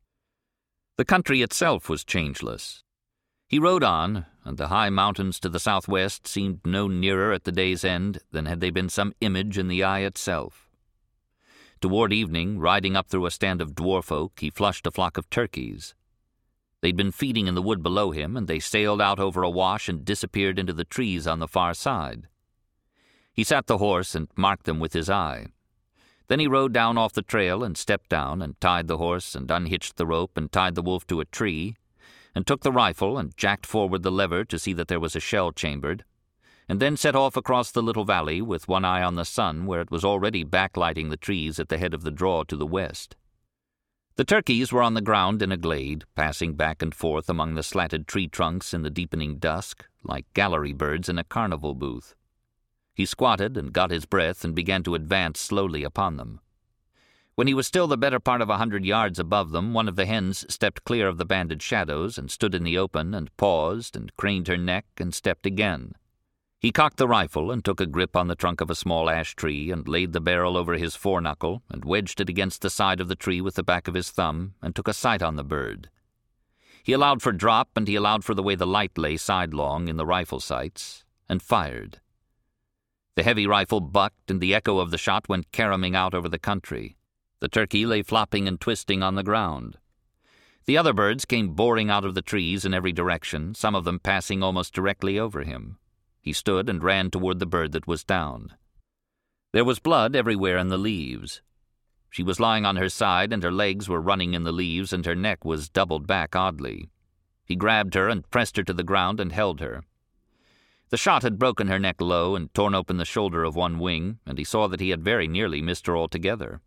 The country itself was changeless. He rode on, and the high mountains to the southwest seemed no nearer at the day's end than had they been some image in the eye itself. Toward evening, riding up through a stand of dwarf oak, he flushed a flock of turkeys. They'd been feeding in the wood below him, and they sailed out over a wash and disappeared into the trees on the far side. He sat the horse and marked them with his eye. Then he rode down off the trail and stepped down and tied the horse and unhitched the rope and tied the wolf to a tree, and took the rifle and jacked forward the lever to see that there was a shell chambered, and then set off across the little valley with one eye on the sun where it was already backlighting the trees at the head of the draw to the west. The turkeys were on the ground in a glade, passing back and forth among the slatted tree trunks in the deepening dusk, like gallery birds in a carnival booth. He squatted and got his breath and began to advance slowly upon them. When he was still the better part of a hundred yards above them, one of the hens stepped clear of the banded shadows and stood in the open and paused and craned her neck and stepped again. He cocked the rifle and took a grip on the trunk of a small ash tree and laid the barrel over his foreknuckle and wedged it against the side of the tree with the back of his thumb and took a sight on the bird. He allowed for drop and he allowed for the way the light lay sidelong in the rifle sights and fired. The heavy rifle bucked, and the echo of the shot went caroming out over the country. The turkey lay flopping and twisting on the ground. The other birds came boring out of the trees in every direction, some of them passing almost directly over him. He stood and ran toward the bird that was down. There was blood everywhere in the leaves. She was lying on her side, and her legs were running in the leaves, and her neck was doubled back oddly. He grabbed her and pressed her to the ground and held her. The shot had broken her neck low and torn open the shoulder of one wing, and he saw that he had very nearly missed her altogether.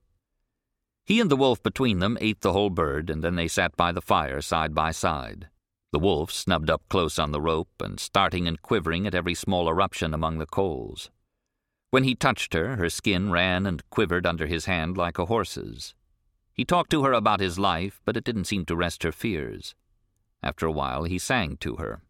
He and the wolf between them ate the whole bird, and then they sat by the fire side by side. The wolf snubbed up close on the rope and starting and quivering at every small eruption among the coals. When he touched her, her skin ran and quivered under his hand like a horse's. He talked to her about his life, but it didn't seem to rest her fears. After a while he sang to her.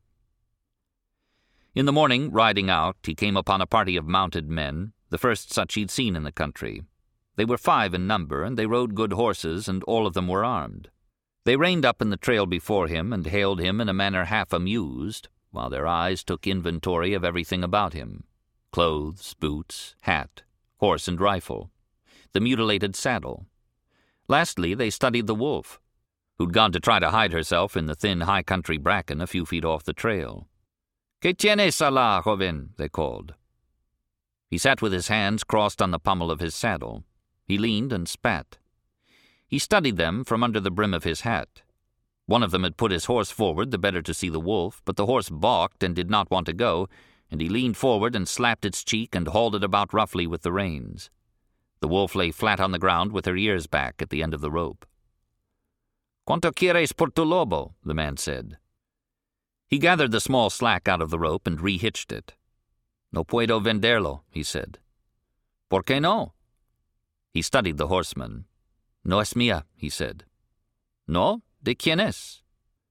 In the morning, riding out, he came upon a party of mounted men, the first such he'd seen in the country. They were five in number, and they rode good horses, and all of them were armed. They reined up in the trail before him and hailed him in a manner half amused, while their eyes took inventory of everything about him: clothes, boots, hat, horse and rifle, the mutilated saddle. Lastly, they studied the wolf, who'd gone to try to hide herself in the thin high-country bracken a few feet off the trail. "Que tienes allá, joven?" they called. He sat with his hands crossed on the pommel of his saddle. He leaned and spat. He studied them from under the brim of his hat. One of them had put his horse forward the better to see the wolf, but the horse balked and did not want to go, and he leaned forward and slapped its cheek and hauled it about roughly with the reins. The wolf lay flat on the ground with her ears back at the end of the rope. "Cuánto quieres por tu lobo?" the man said. He gathered the small slack out of the rope and rehitched it. "No puedo venderlo," he said. "Por qué no?" He studied the horseman. "No es mía," he said. "No? De quién es?"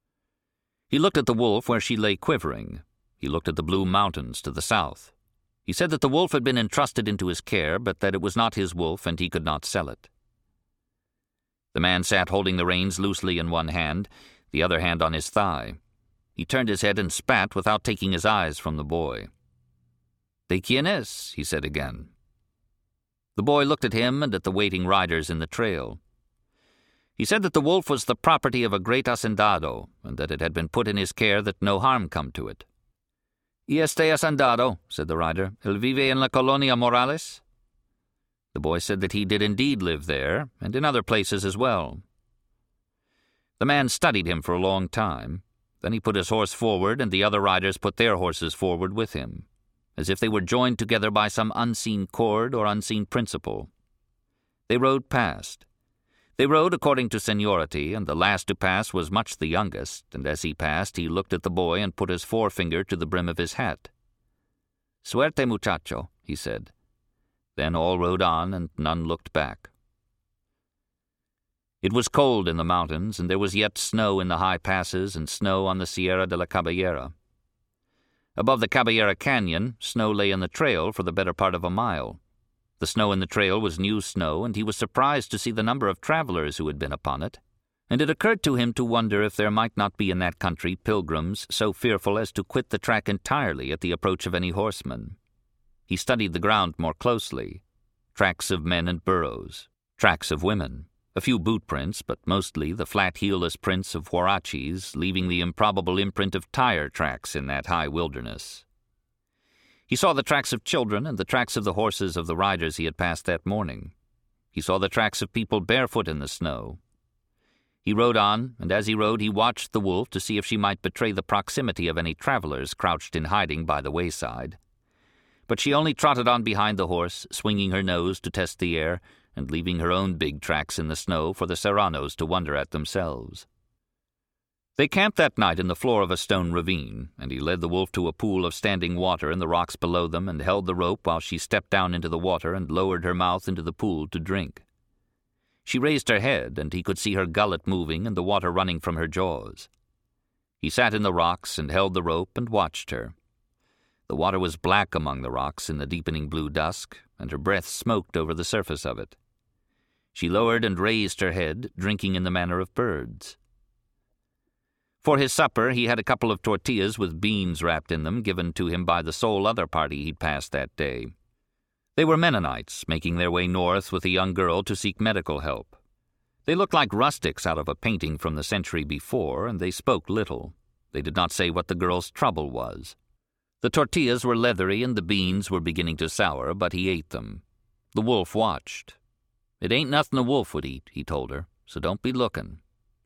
He looked at the wolf where she lay quivering. He looked at the blue mountains to the south. He said that the wolf had been entrusted into his care, but that it was not his wolf and he could not sell it. The man sat holding the reins loosely in one hand, the other hand on his thigh. He turned his head and spat without taking his eyes from the boy. "De quien es?" he said again. The boy looked at him and at the waiting riders in the trail. He said that the wolf was the property of a great hacendado, and that it had been put in his care that no harm come to it. "Y este hacendado," said the rider, "el vive en la colonia Morales?" The boy said that he did indeed live there, and in other places as well. The man studied him for a long time. Then he put his horse forward, and the other riders put their horses forward with him, as if they were joined together by some unseen cord or unseen principle. They rode past. They rode according to seniority, and the last to pass was much the youngest, and as he passed he looked at the boy and put his forefinger to the brim of his hat. "Suerte, muchacho," he said. Then all rode on, and none looked back. It was cold in the mountains, and there was yet snow in the high passes and snow on the Sierra de la Cabellera. Above the Cabellera Canyon, snow lay in the trail for the better part of a mile. The snow in the trail was new snow, and he was surprised to see the number of travelers who had been upon it, and it occurred to him to wonder if there might not be in that country pilgrims so fearful as to quit the track entirely at the approach of any horseman. He studied the ground more closely. Tracks of men and burros, tracks of women, a few boot prints, but mostly the flat heelless prints of huaraches, leaving the improbable imprint of tire tracks in that high wilderness. He saw the tracks of children and the tracks of the horses of the riders he had passed that morning. He saw the tracks of people barefoot in the snow. He rode on, and as he rode he watched the wolf to see if she might betray the proximity of any travelers crouched in hiding by the wayside. But she only trotted on behind the horse, swinging her nose to test the air, and leaving her own big tracks in the snow for the serranos to wonder at themselves. They camped that night in the floor of a stone ravine, and he led the wolf to a pool of standing water in the rocks below them and held the rope while she stepped down into the water and lowered her mouth into the pool to drink. She raised her head, and he could see her gullet moving and the water running from her jaws. He sat in the rocks and held the rope and watched her. The water was black among the rocks in the deepening blue dusk, and her breath smoked over the surface of it. She lowered and raised her head, drinking in the manner of birds. For his supper he had a couple of tortillas with beans wrapped in them, given to him by the sole other party he'd passed that day. They were Mennonites, making their way north with a young girl to seek medical help. They looked like rustics out of a painting from the century before, and they spoke little. They did not say what the girl's trouble was. The tortillas were leathery and the beans were beginning to sour, but he ate them. The wolf watched. "It ain't nothing a wolf would eat," he told her, "so don't be looking."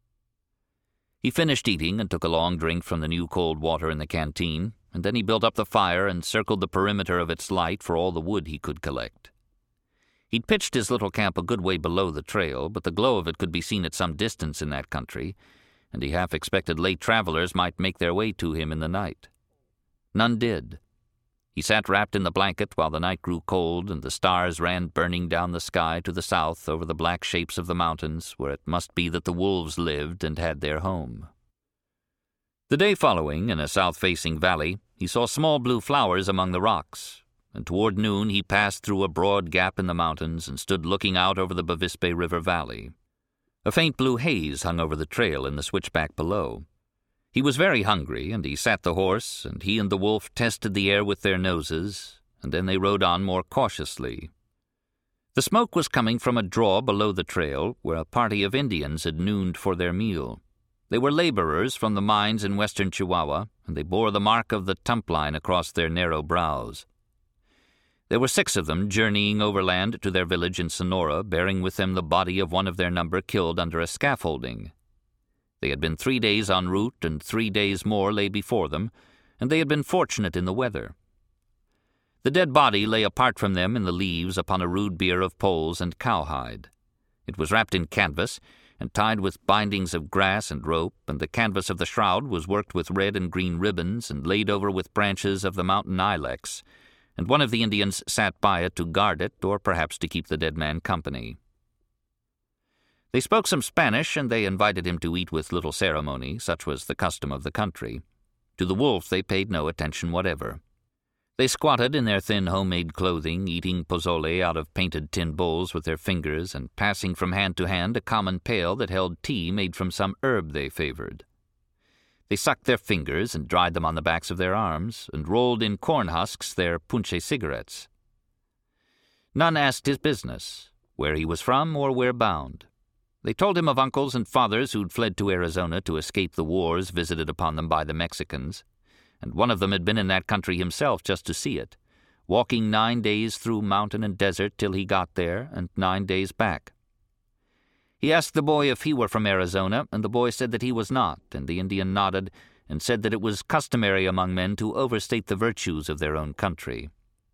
He finished eating and took a long drink from the new cold water in the canteen, and then he built up the fire and circled the perimeter of its light for all the wood he could collect. He'd pitched his little camp a good way below the trail, but the glow of it could be seen at some distance in that country, and he half expected late travelers might make their way to him in the night. None did. He sat wrapped in the blanket while the night grew cold and the stars ran burning down the sky to the south over the black shapes of the mountains where it must be that the wolves lived and had their home. The day following, in a south-facing valley, he saw small blue flowers among the rocks, and toward noon he passed through a broad gap in the mountains and stood looking out over the Bavispe River valley. A faint blue haze hung over the trail in the switchback below. He was very hungry, and he sat the horse, and he and the wolf tested the air with their noses, and then they rode on more cautiously. The smoke was coming from a draw below the trail, where a party of Indians had nooned for their meal. They were laborers from the mines in western Chihuahua, and they bore the mark of the tump line across their narrow brows. There were six of them journeying overland to their village in Sonora, bearing with them the body of one of their number killed under a scaffolding. They had been three days en route, and three days more lay before them, and they had been fortunate in the weather. The dead body lay apart from them in the leaves upon a rude bier of poles and cowhide. It was wrapped in canvas, and tied with bindings of grass and rope, and the canvas of the shroud was worked with red and green ribbons and laid over with branches of the mountain ilex, and one of the Indians sat by it to guard it, or perhaps to keep the dead man company. They spoke some Spanish, and they invited him to eat with little ceremony, such was the custom of the country. To the wolf they paid no attention whatever. They squatted in their thin homemade clothing, eating pozole out of painted tin bowls with their fingers and passing from hand to hand a common pail that held tea made from some herb they favored. They sucked their fingers and dried them on the backs of their arms and rolled in corn husks their punche cigarettes. None asked his business, where he was from or where bound. They told him of uncles and fathers who'd fled to Arizona to escape the wars visited upon them by the Mexicans, and one of them had been in that country himself just to see it, walking nine days through mountain and desert till he got there, and nine days back. He asked the boy if he were from Arizona, and the boy said that he was not, and the Indian nodded and said that it was customary among men to overstate the virtues of their own country.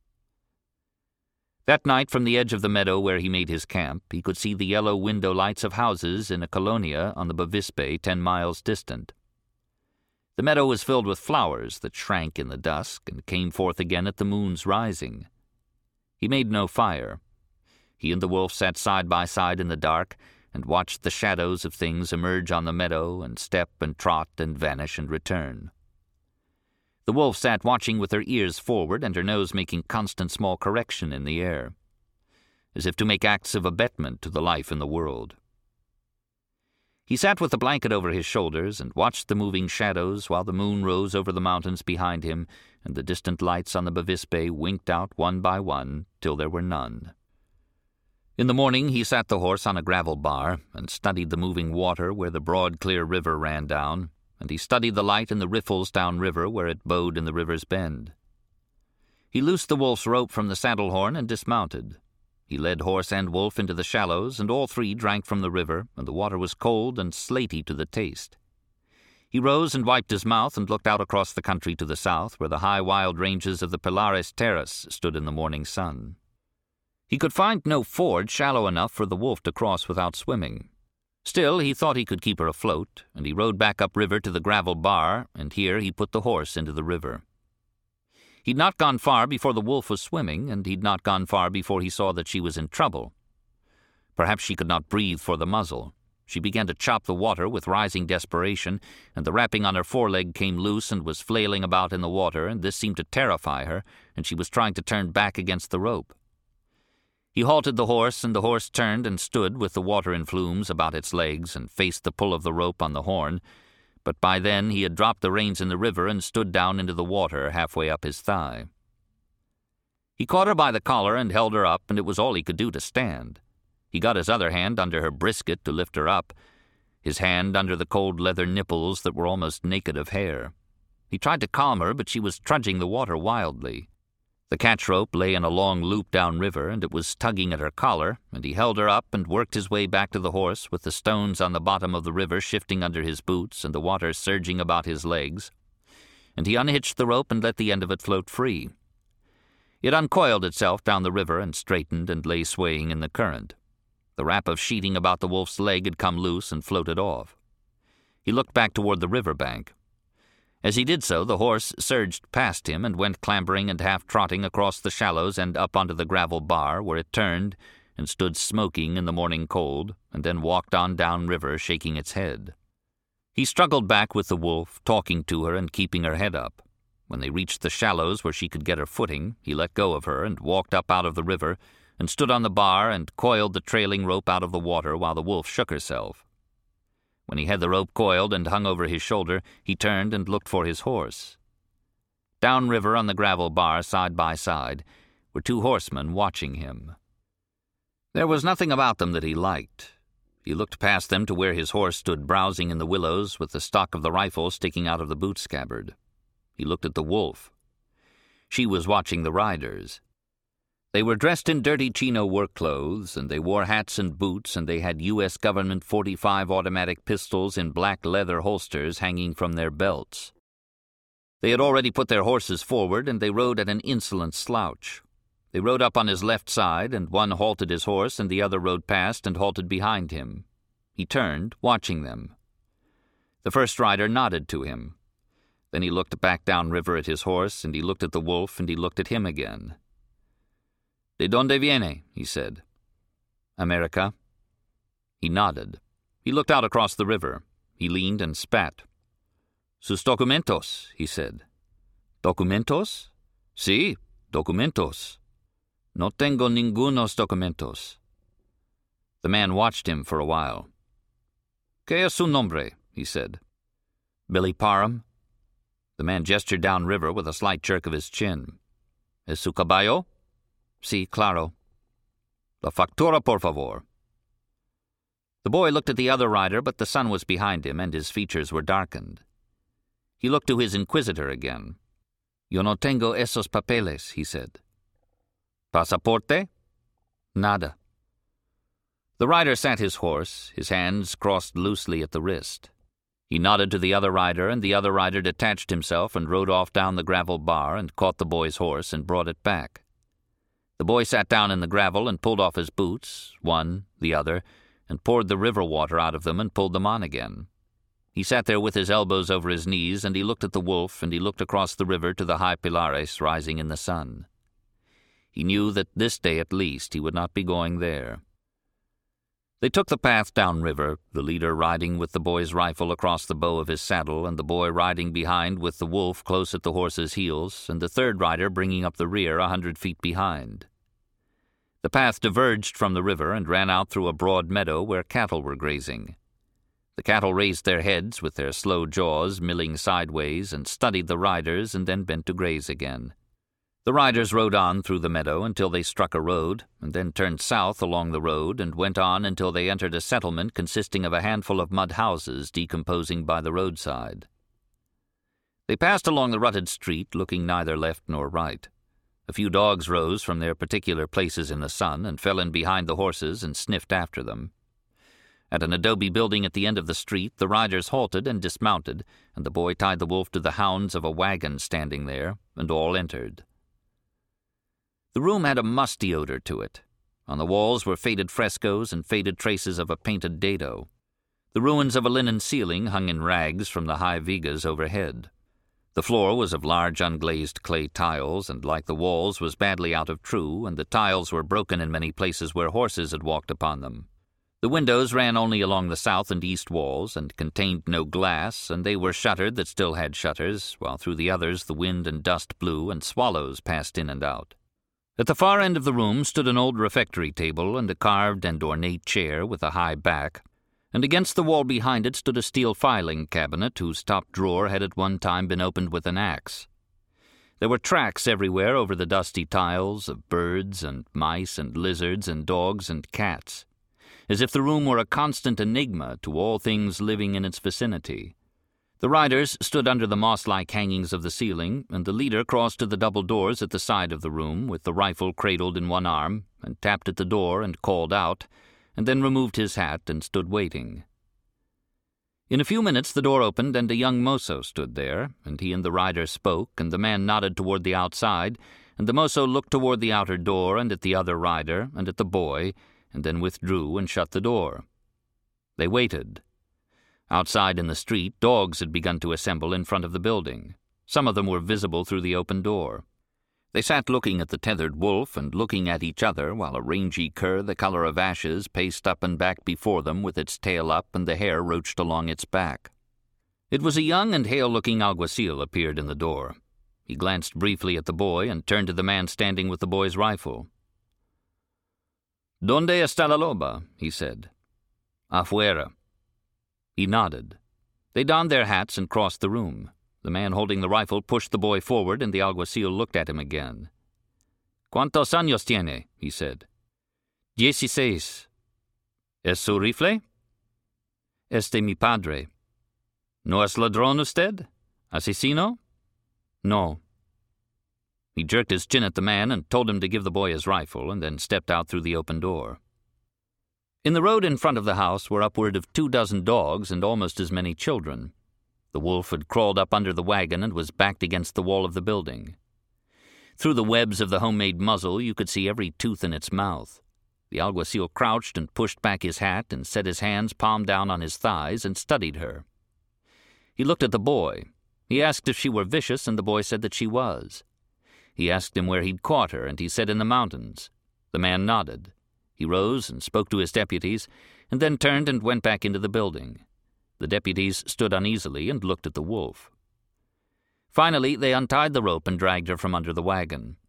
That night, from the edge of the meadow where he made his camp, he could see the yellow window lights of houses in a colonia on the Bavispe ten miles distant. The meadow was filled with flowers that shrank in the dusk and came forth again at the moon's rising. He made no fire. He and the wolf sat side by side in the dark and watched the shadows of things emerge on the meadow and step and trot and vanish and return. The wolf sat watching with her ears forward and her nose making constant small correction in the air, as if to make acts of abetment to the life in the world. He sat with the blanket over his shoulders and watched the moving shadows while the moon rose over the mountains behind him and the distant lights on the Bavispe winked out one by one till there were none. In the morning he sat the horse on a gravel bar and studied the moving water where the broad clear river ran down, and he studied the light in the riffles down river where it bowed in the river's bend. He loosed the wolf's rope from the saddle horn and dismounted. He led horse and wolf into the shallows, and all three drank from the river, and the water was cold and slaty to the taste. He rose and wiped his mouth and looked out across the country to the south, where the high wild ranges of the Pilares Terrace stood in the morning sun. He could find no ford shallow enough for the wolf to cross without swimming. Still, he thought he could keep her afloat, and he rode back upriver to the gravel bar, and here he put the horse into the river. He'd not gone far before the wolf was swimming, and he'd not gone far before he saw that she was in trouble. Perhaps she could not breathe for the muzzle. She began to chop the water with rising desperation, and the wrapping on her foreleg came loose and was flailing about in the water, and this seemed to terrify her, and she was trying to turn back against the rope. He halted the horse, and the horse turned and stood with the water in flumes about its legs and faced the pull of the rope on the horn, but by then he had dropped the reins in the river and stood down into the water halfway up his thigh. He caught her by the collar and held her up, and it was all he could do to stand. He got his other hand under her brisket to lift her up, his hand under the cold leather nipples that were almost naked of hair. He tried to calm her, but she was trudging the water wildly. The catch rope lay in a long loop downriver, and it was tugging at her collar, and he held her up and worked his way back to the horse with the stones on the bottom of the river shifting under his boots and the water surging about his legs. And he unhitched the rope and let the end of it float free. It uncoiled itself down the river and straightened and lay swaying in the current. The wrap of sheeting about the wolf's leg had come loose and floated off. He looked back toward the river bank. As he did so, the horse surged past him and went clambering and half-trotting across the shallows and up onto the gravel bar, where it turned and stood smoking in the morning cold, and then walked on downriver, shaking its head. He struggled back with the wolf, talking to her and keeping her head up. When they reached the shallows where she could get her footing, he let go of her and walked up out of the river and stood on the bar and coiled the trailing rope out of the water while the wolf shook herself. When he had the rope coiled and hung over his shoulder, he turned and looked for his horse. Downriver on the gravel bar, side by side, were two horsemen watching him. There was nothing about them that he liked. He looked past them to where his horse stood browsing in the willows with the stock of the rifle sticking out of the boot scabbard. He looked at the wolf. She was watching the riders. They were dressed in dirty chino work clothes, and they wore hats and boots, and they had U S government forty-five automatic pistols in black leather holsters hanging from their belts. They had already put their horses forward, and they rode at an insolent slouch. They rode up on his left side, and one halted his horse, and the other rode past and halted behind him. He turned, watching them. The first rider nodded to him. Then he looked back downriver at his horse, and he looked at the wolf, and he looked at him again. "De donde viene?" he said. "America." He nodded. He looked out across the river. He leaned and spat. "Sus documentos," he said. "Documentos? Sí, documentos. No tengo ningunos documentos. The man watched him for a while. ¿Qué es su nombre? He said. Billy Parham. The man gestured downriver with a slight jerk of his chin. ¿Es su caballo? Sí, claro. La factura, por favor. The boy looked at the other rider, but the sun was behind him, and his features were darkened. He looked to his inquisitor again. Yo no tengo esos papeles, he said. Pasaporte? Nada. The rider sat his horse, his hands crossed loosely at the wrist. He nodded to the other rider, and the other rider detached himself and rode off down the gravel bar and caught the boy's horse and brought it back. The boy sat down in the gravel and pulled off his boots, one, the other, and poured the river water out of them and pulled them on again. He sat there with his elbows over his knees, and he looked at the wolf, and he looked across the river to the high pilares rising in the sun. He knew that this day at least he would not be going there. They took the path downriver, the leader riding with the boy's rifle across the bow of his saddle, and the boy riding behind with the wolf close at the horse's heels, and the third rider bringing up the rear a hundred feet behind. The path diverged from the river and ran out through a broad meadow where cattle were grazing. The cattle raised their heads with their slow jaws milling sideways and studied the riders and then bent to graze again. The riders rode on through the meadow until they struck a road, and then turned south along the road and went on until they entered a settlement consisting of a handful of mud houses decomposing by the roadside. They passed along the rutted street, looking neither left nor right. A few dogs rose from their particular places in the sun and fell in behind the horses and sniffed after them. At an adobe building at the end of the street, the riders halted and dismounted, and the boy tied the wolf to the hounds of a wagon standing there, and all entered. The room had a musty odor to it. On the walls were faded frescoes and faded traces of a painted dado. The ruins of a linen ceiling hung in rags from the high vigas overhead. The floor was of large unglazed clay tiles, and like the walls was badly out of true, and the tiles were broken in many places where horses had walked upon them. The windows ran only along the south and east walls, and contained no glass, and they were shuttered that still had shutters, while through the others the wind and dust blew, and swallows passed in and out. At the far end of the room stood an old refectory table and a carved and ornate chair with a high back, and against the wall behind it stood a steel filing cabinet whose top drawer had at one time been opened with an axe. There were tracks everywhere over the dusty tiles of birds and mice and lizards and dogs and cats, as if the room were a constant enigma to all things living in its vicinity. The riders stood under the moss-like hangings of the ceiling, and the leader crossed to the double doors at the side of the room, with the rifle cradled in one arm, and tapped at the door and called out, and then removed his hat and stood waiting. In a few minutes the door opened, and a young mozo stood there, and he and the rider spoke, and the man nodded toward the outside, and the mozo looked toward the outer door, and at the other rider, and at the boy, and then withdrew and shut the door. They waited. Outside in the street, dogs had begun to assemble in front of the building. Some of them were visible through the open door. They sat looking at the tethered wolf and looking at each other while a rangy cur the color of ashes paced up and back before them with its tail up and the hair roached along its back. It was a young and hale-looking alguacil appeared in the door. He glanced briefly at the boy and turned to the man standing with the boy's rifle. "Donde está la loba?" he said. "Afuera." He nodded. They donned their hats and crossed the room. The man holding the rifle pushed the boy forward, and the alguacil looked at him again. "¿Cuántos años tiene?" he said. "Dieciséis." "Es su rifle?" "Es de mi padre." "No es ladrón usted? Asesino?" "No." He jerked his chin at the man and told him to give the boy his rifle, and then stepped out through the open door. In the road in front of the house were upward of two dozen dogs and almost as many children. The wolf had crawled up under the wagon and was backed against the wall of the building. Through the webs of the homemade muzzle you could see every tooth in its mouth. The alguacil crouched and pushed back his hat and set his hands palm down on his thighs and studied her. He looked at the boy. He asked if she were vicious, and the boy said that she was. He asked him where he'd caught her, and he said in the mountains. The man nodded. He rose and spoke to his deputies, and then turned and went back into the building. The deputies stood uneasily and looked at the wolf. Finally, they untied the rope and dragged her from under the wagon.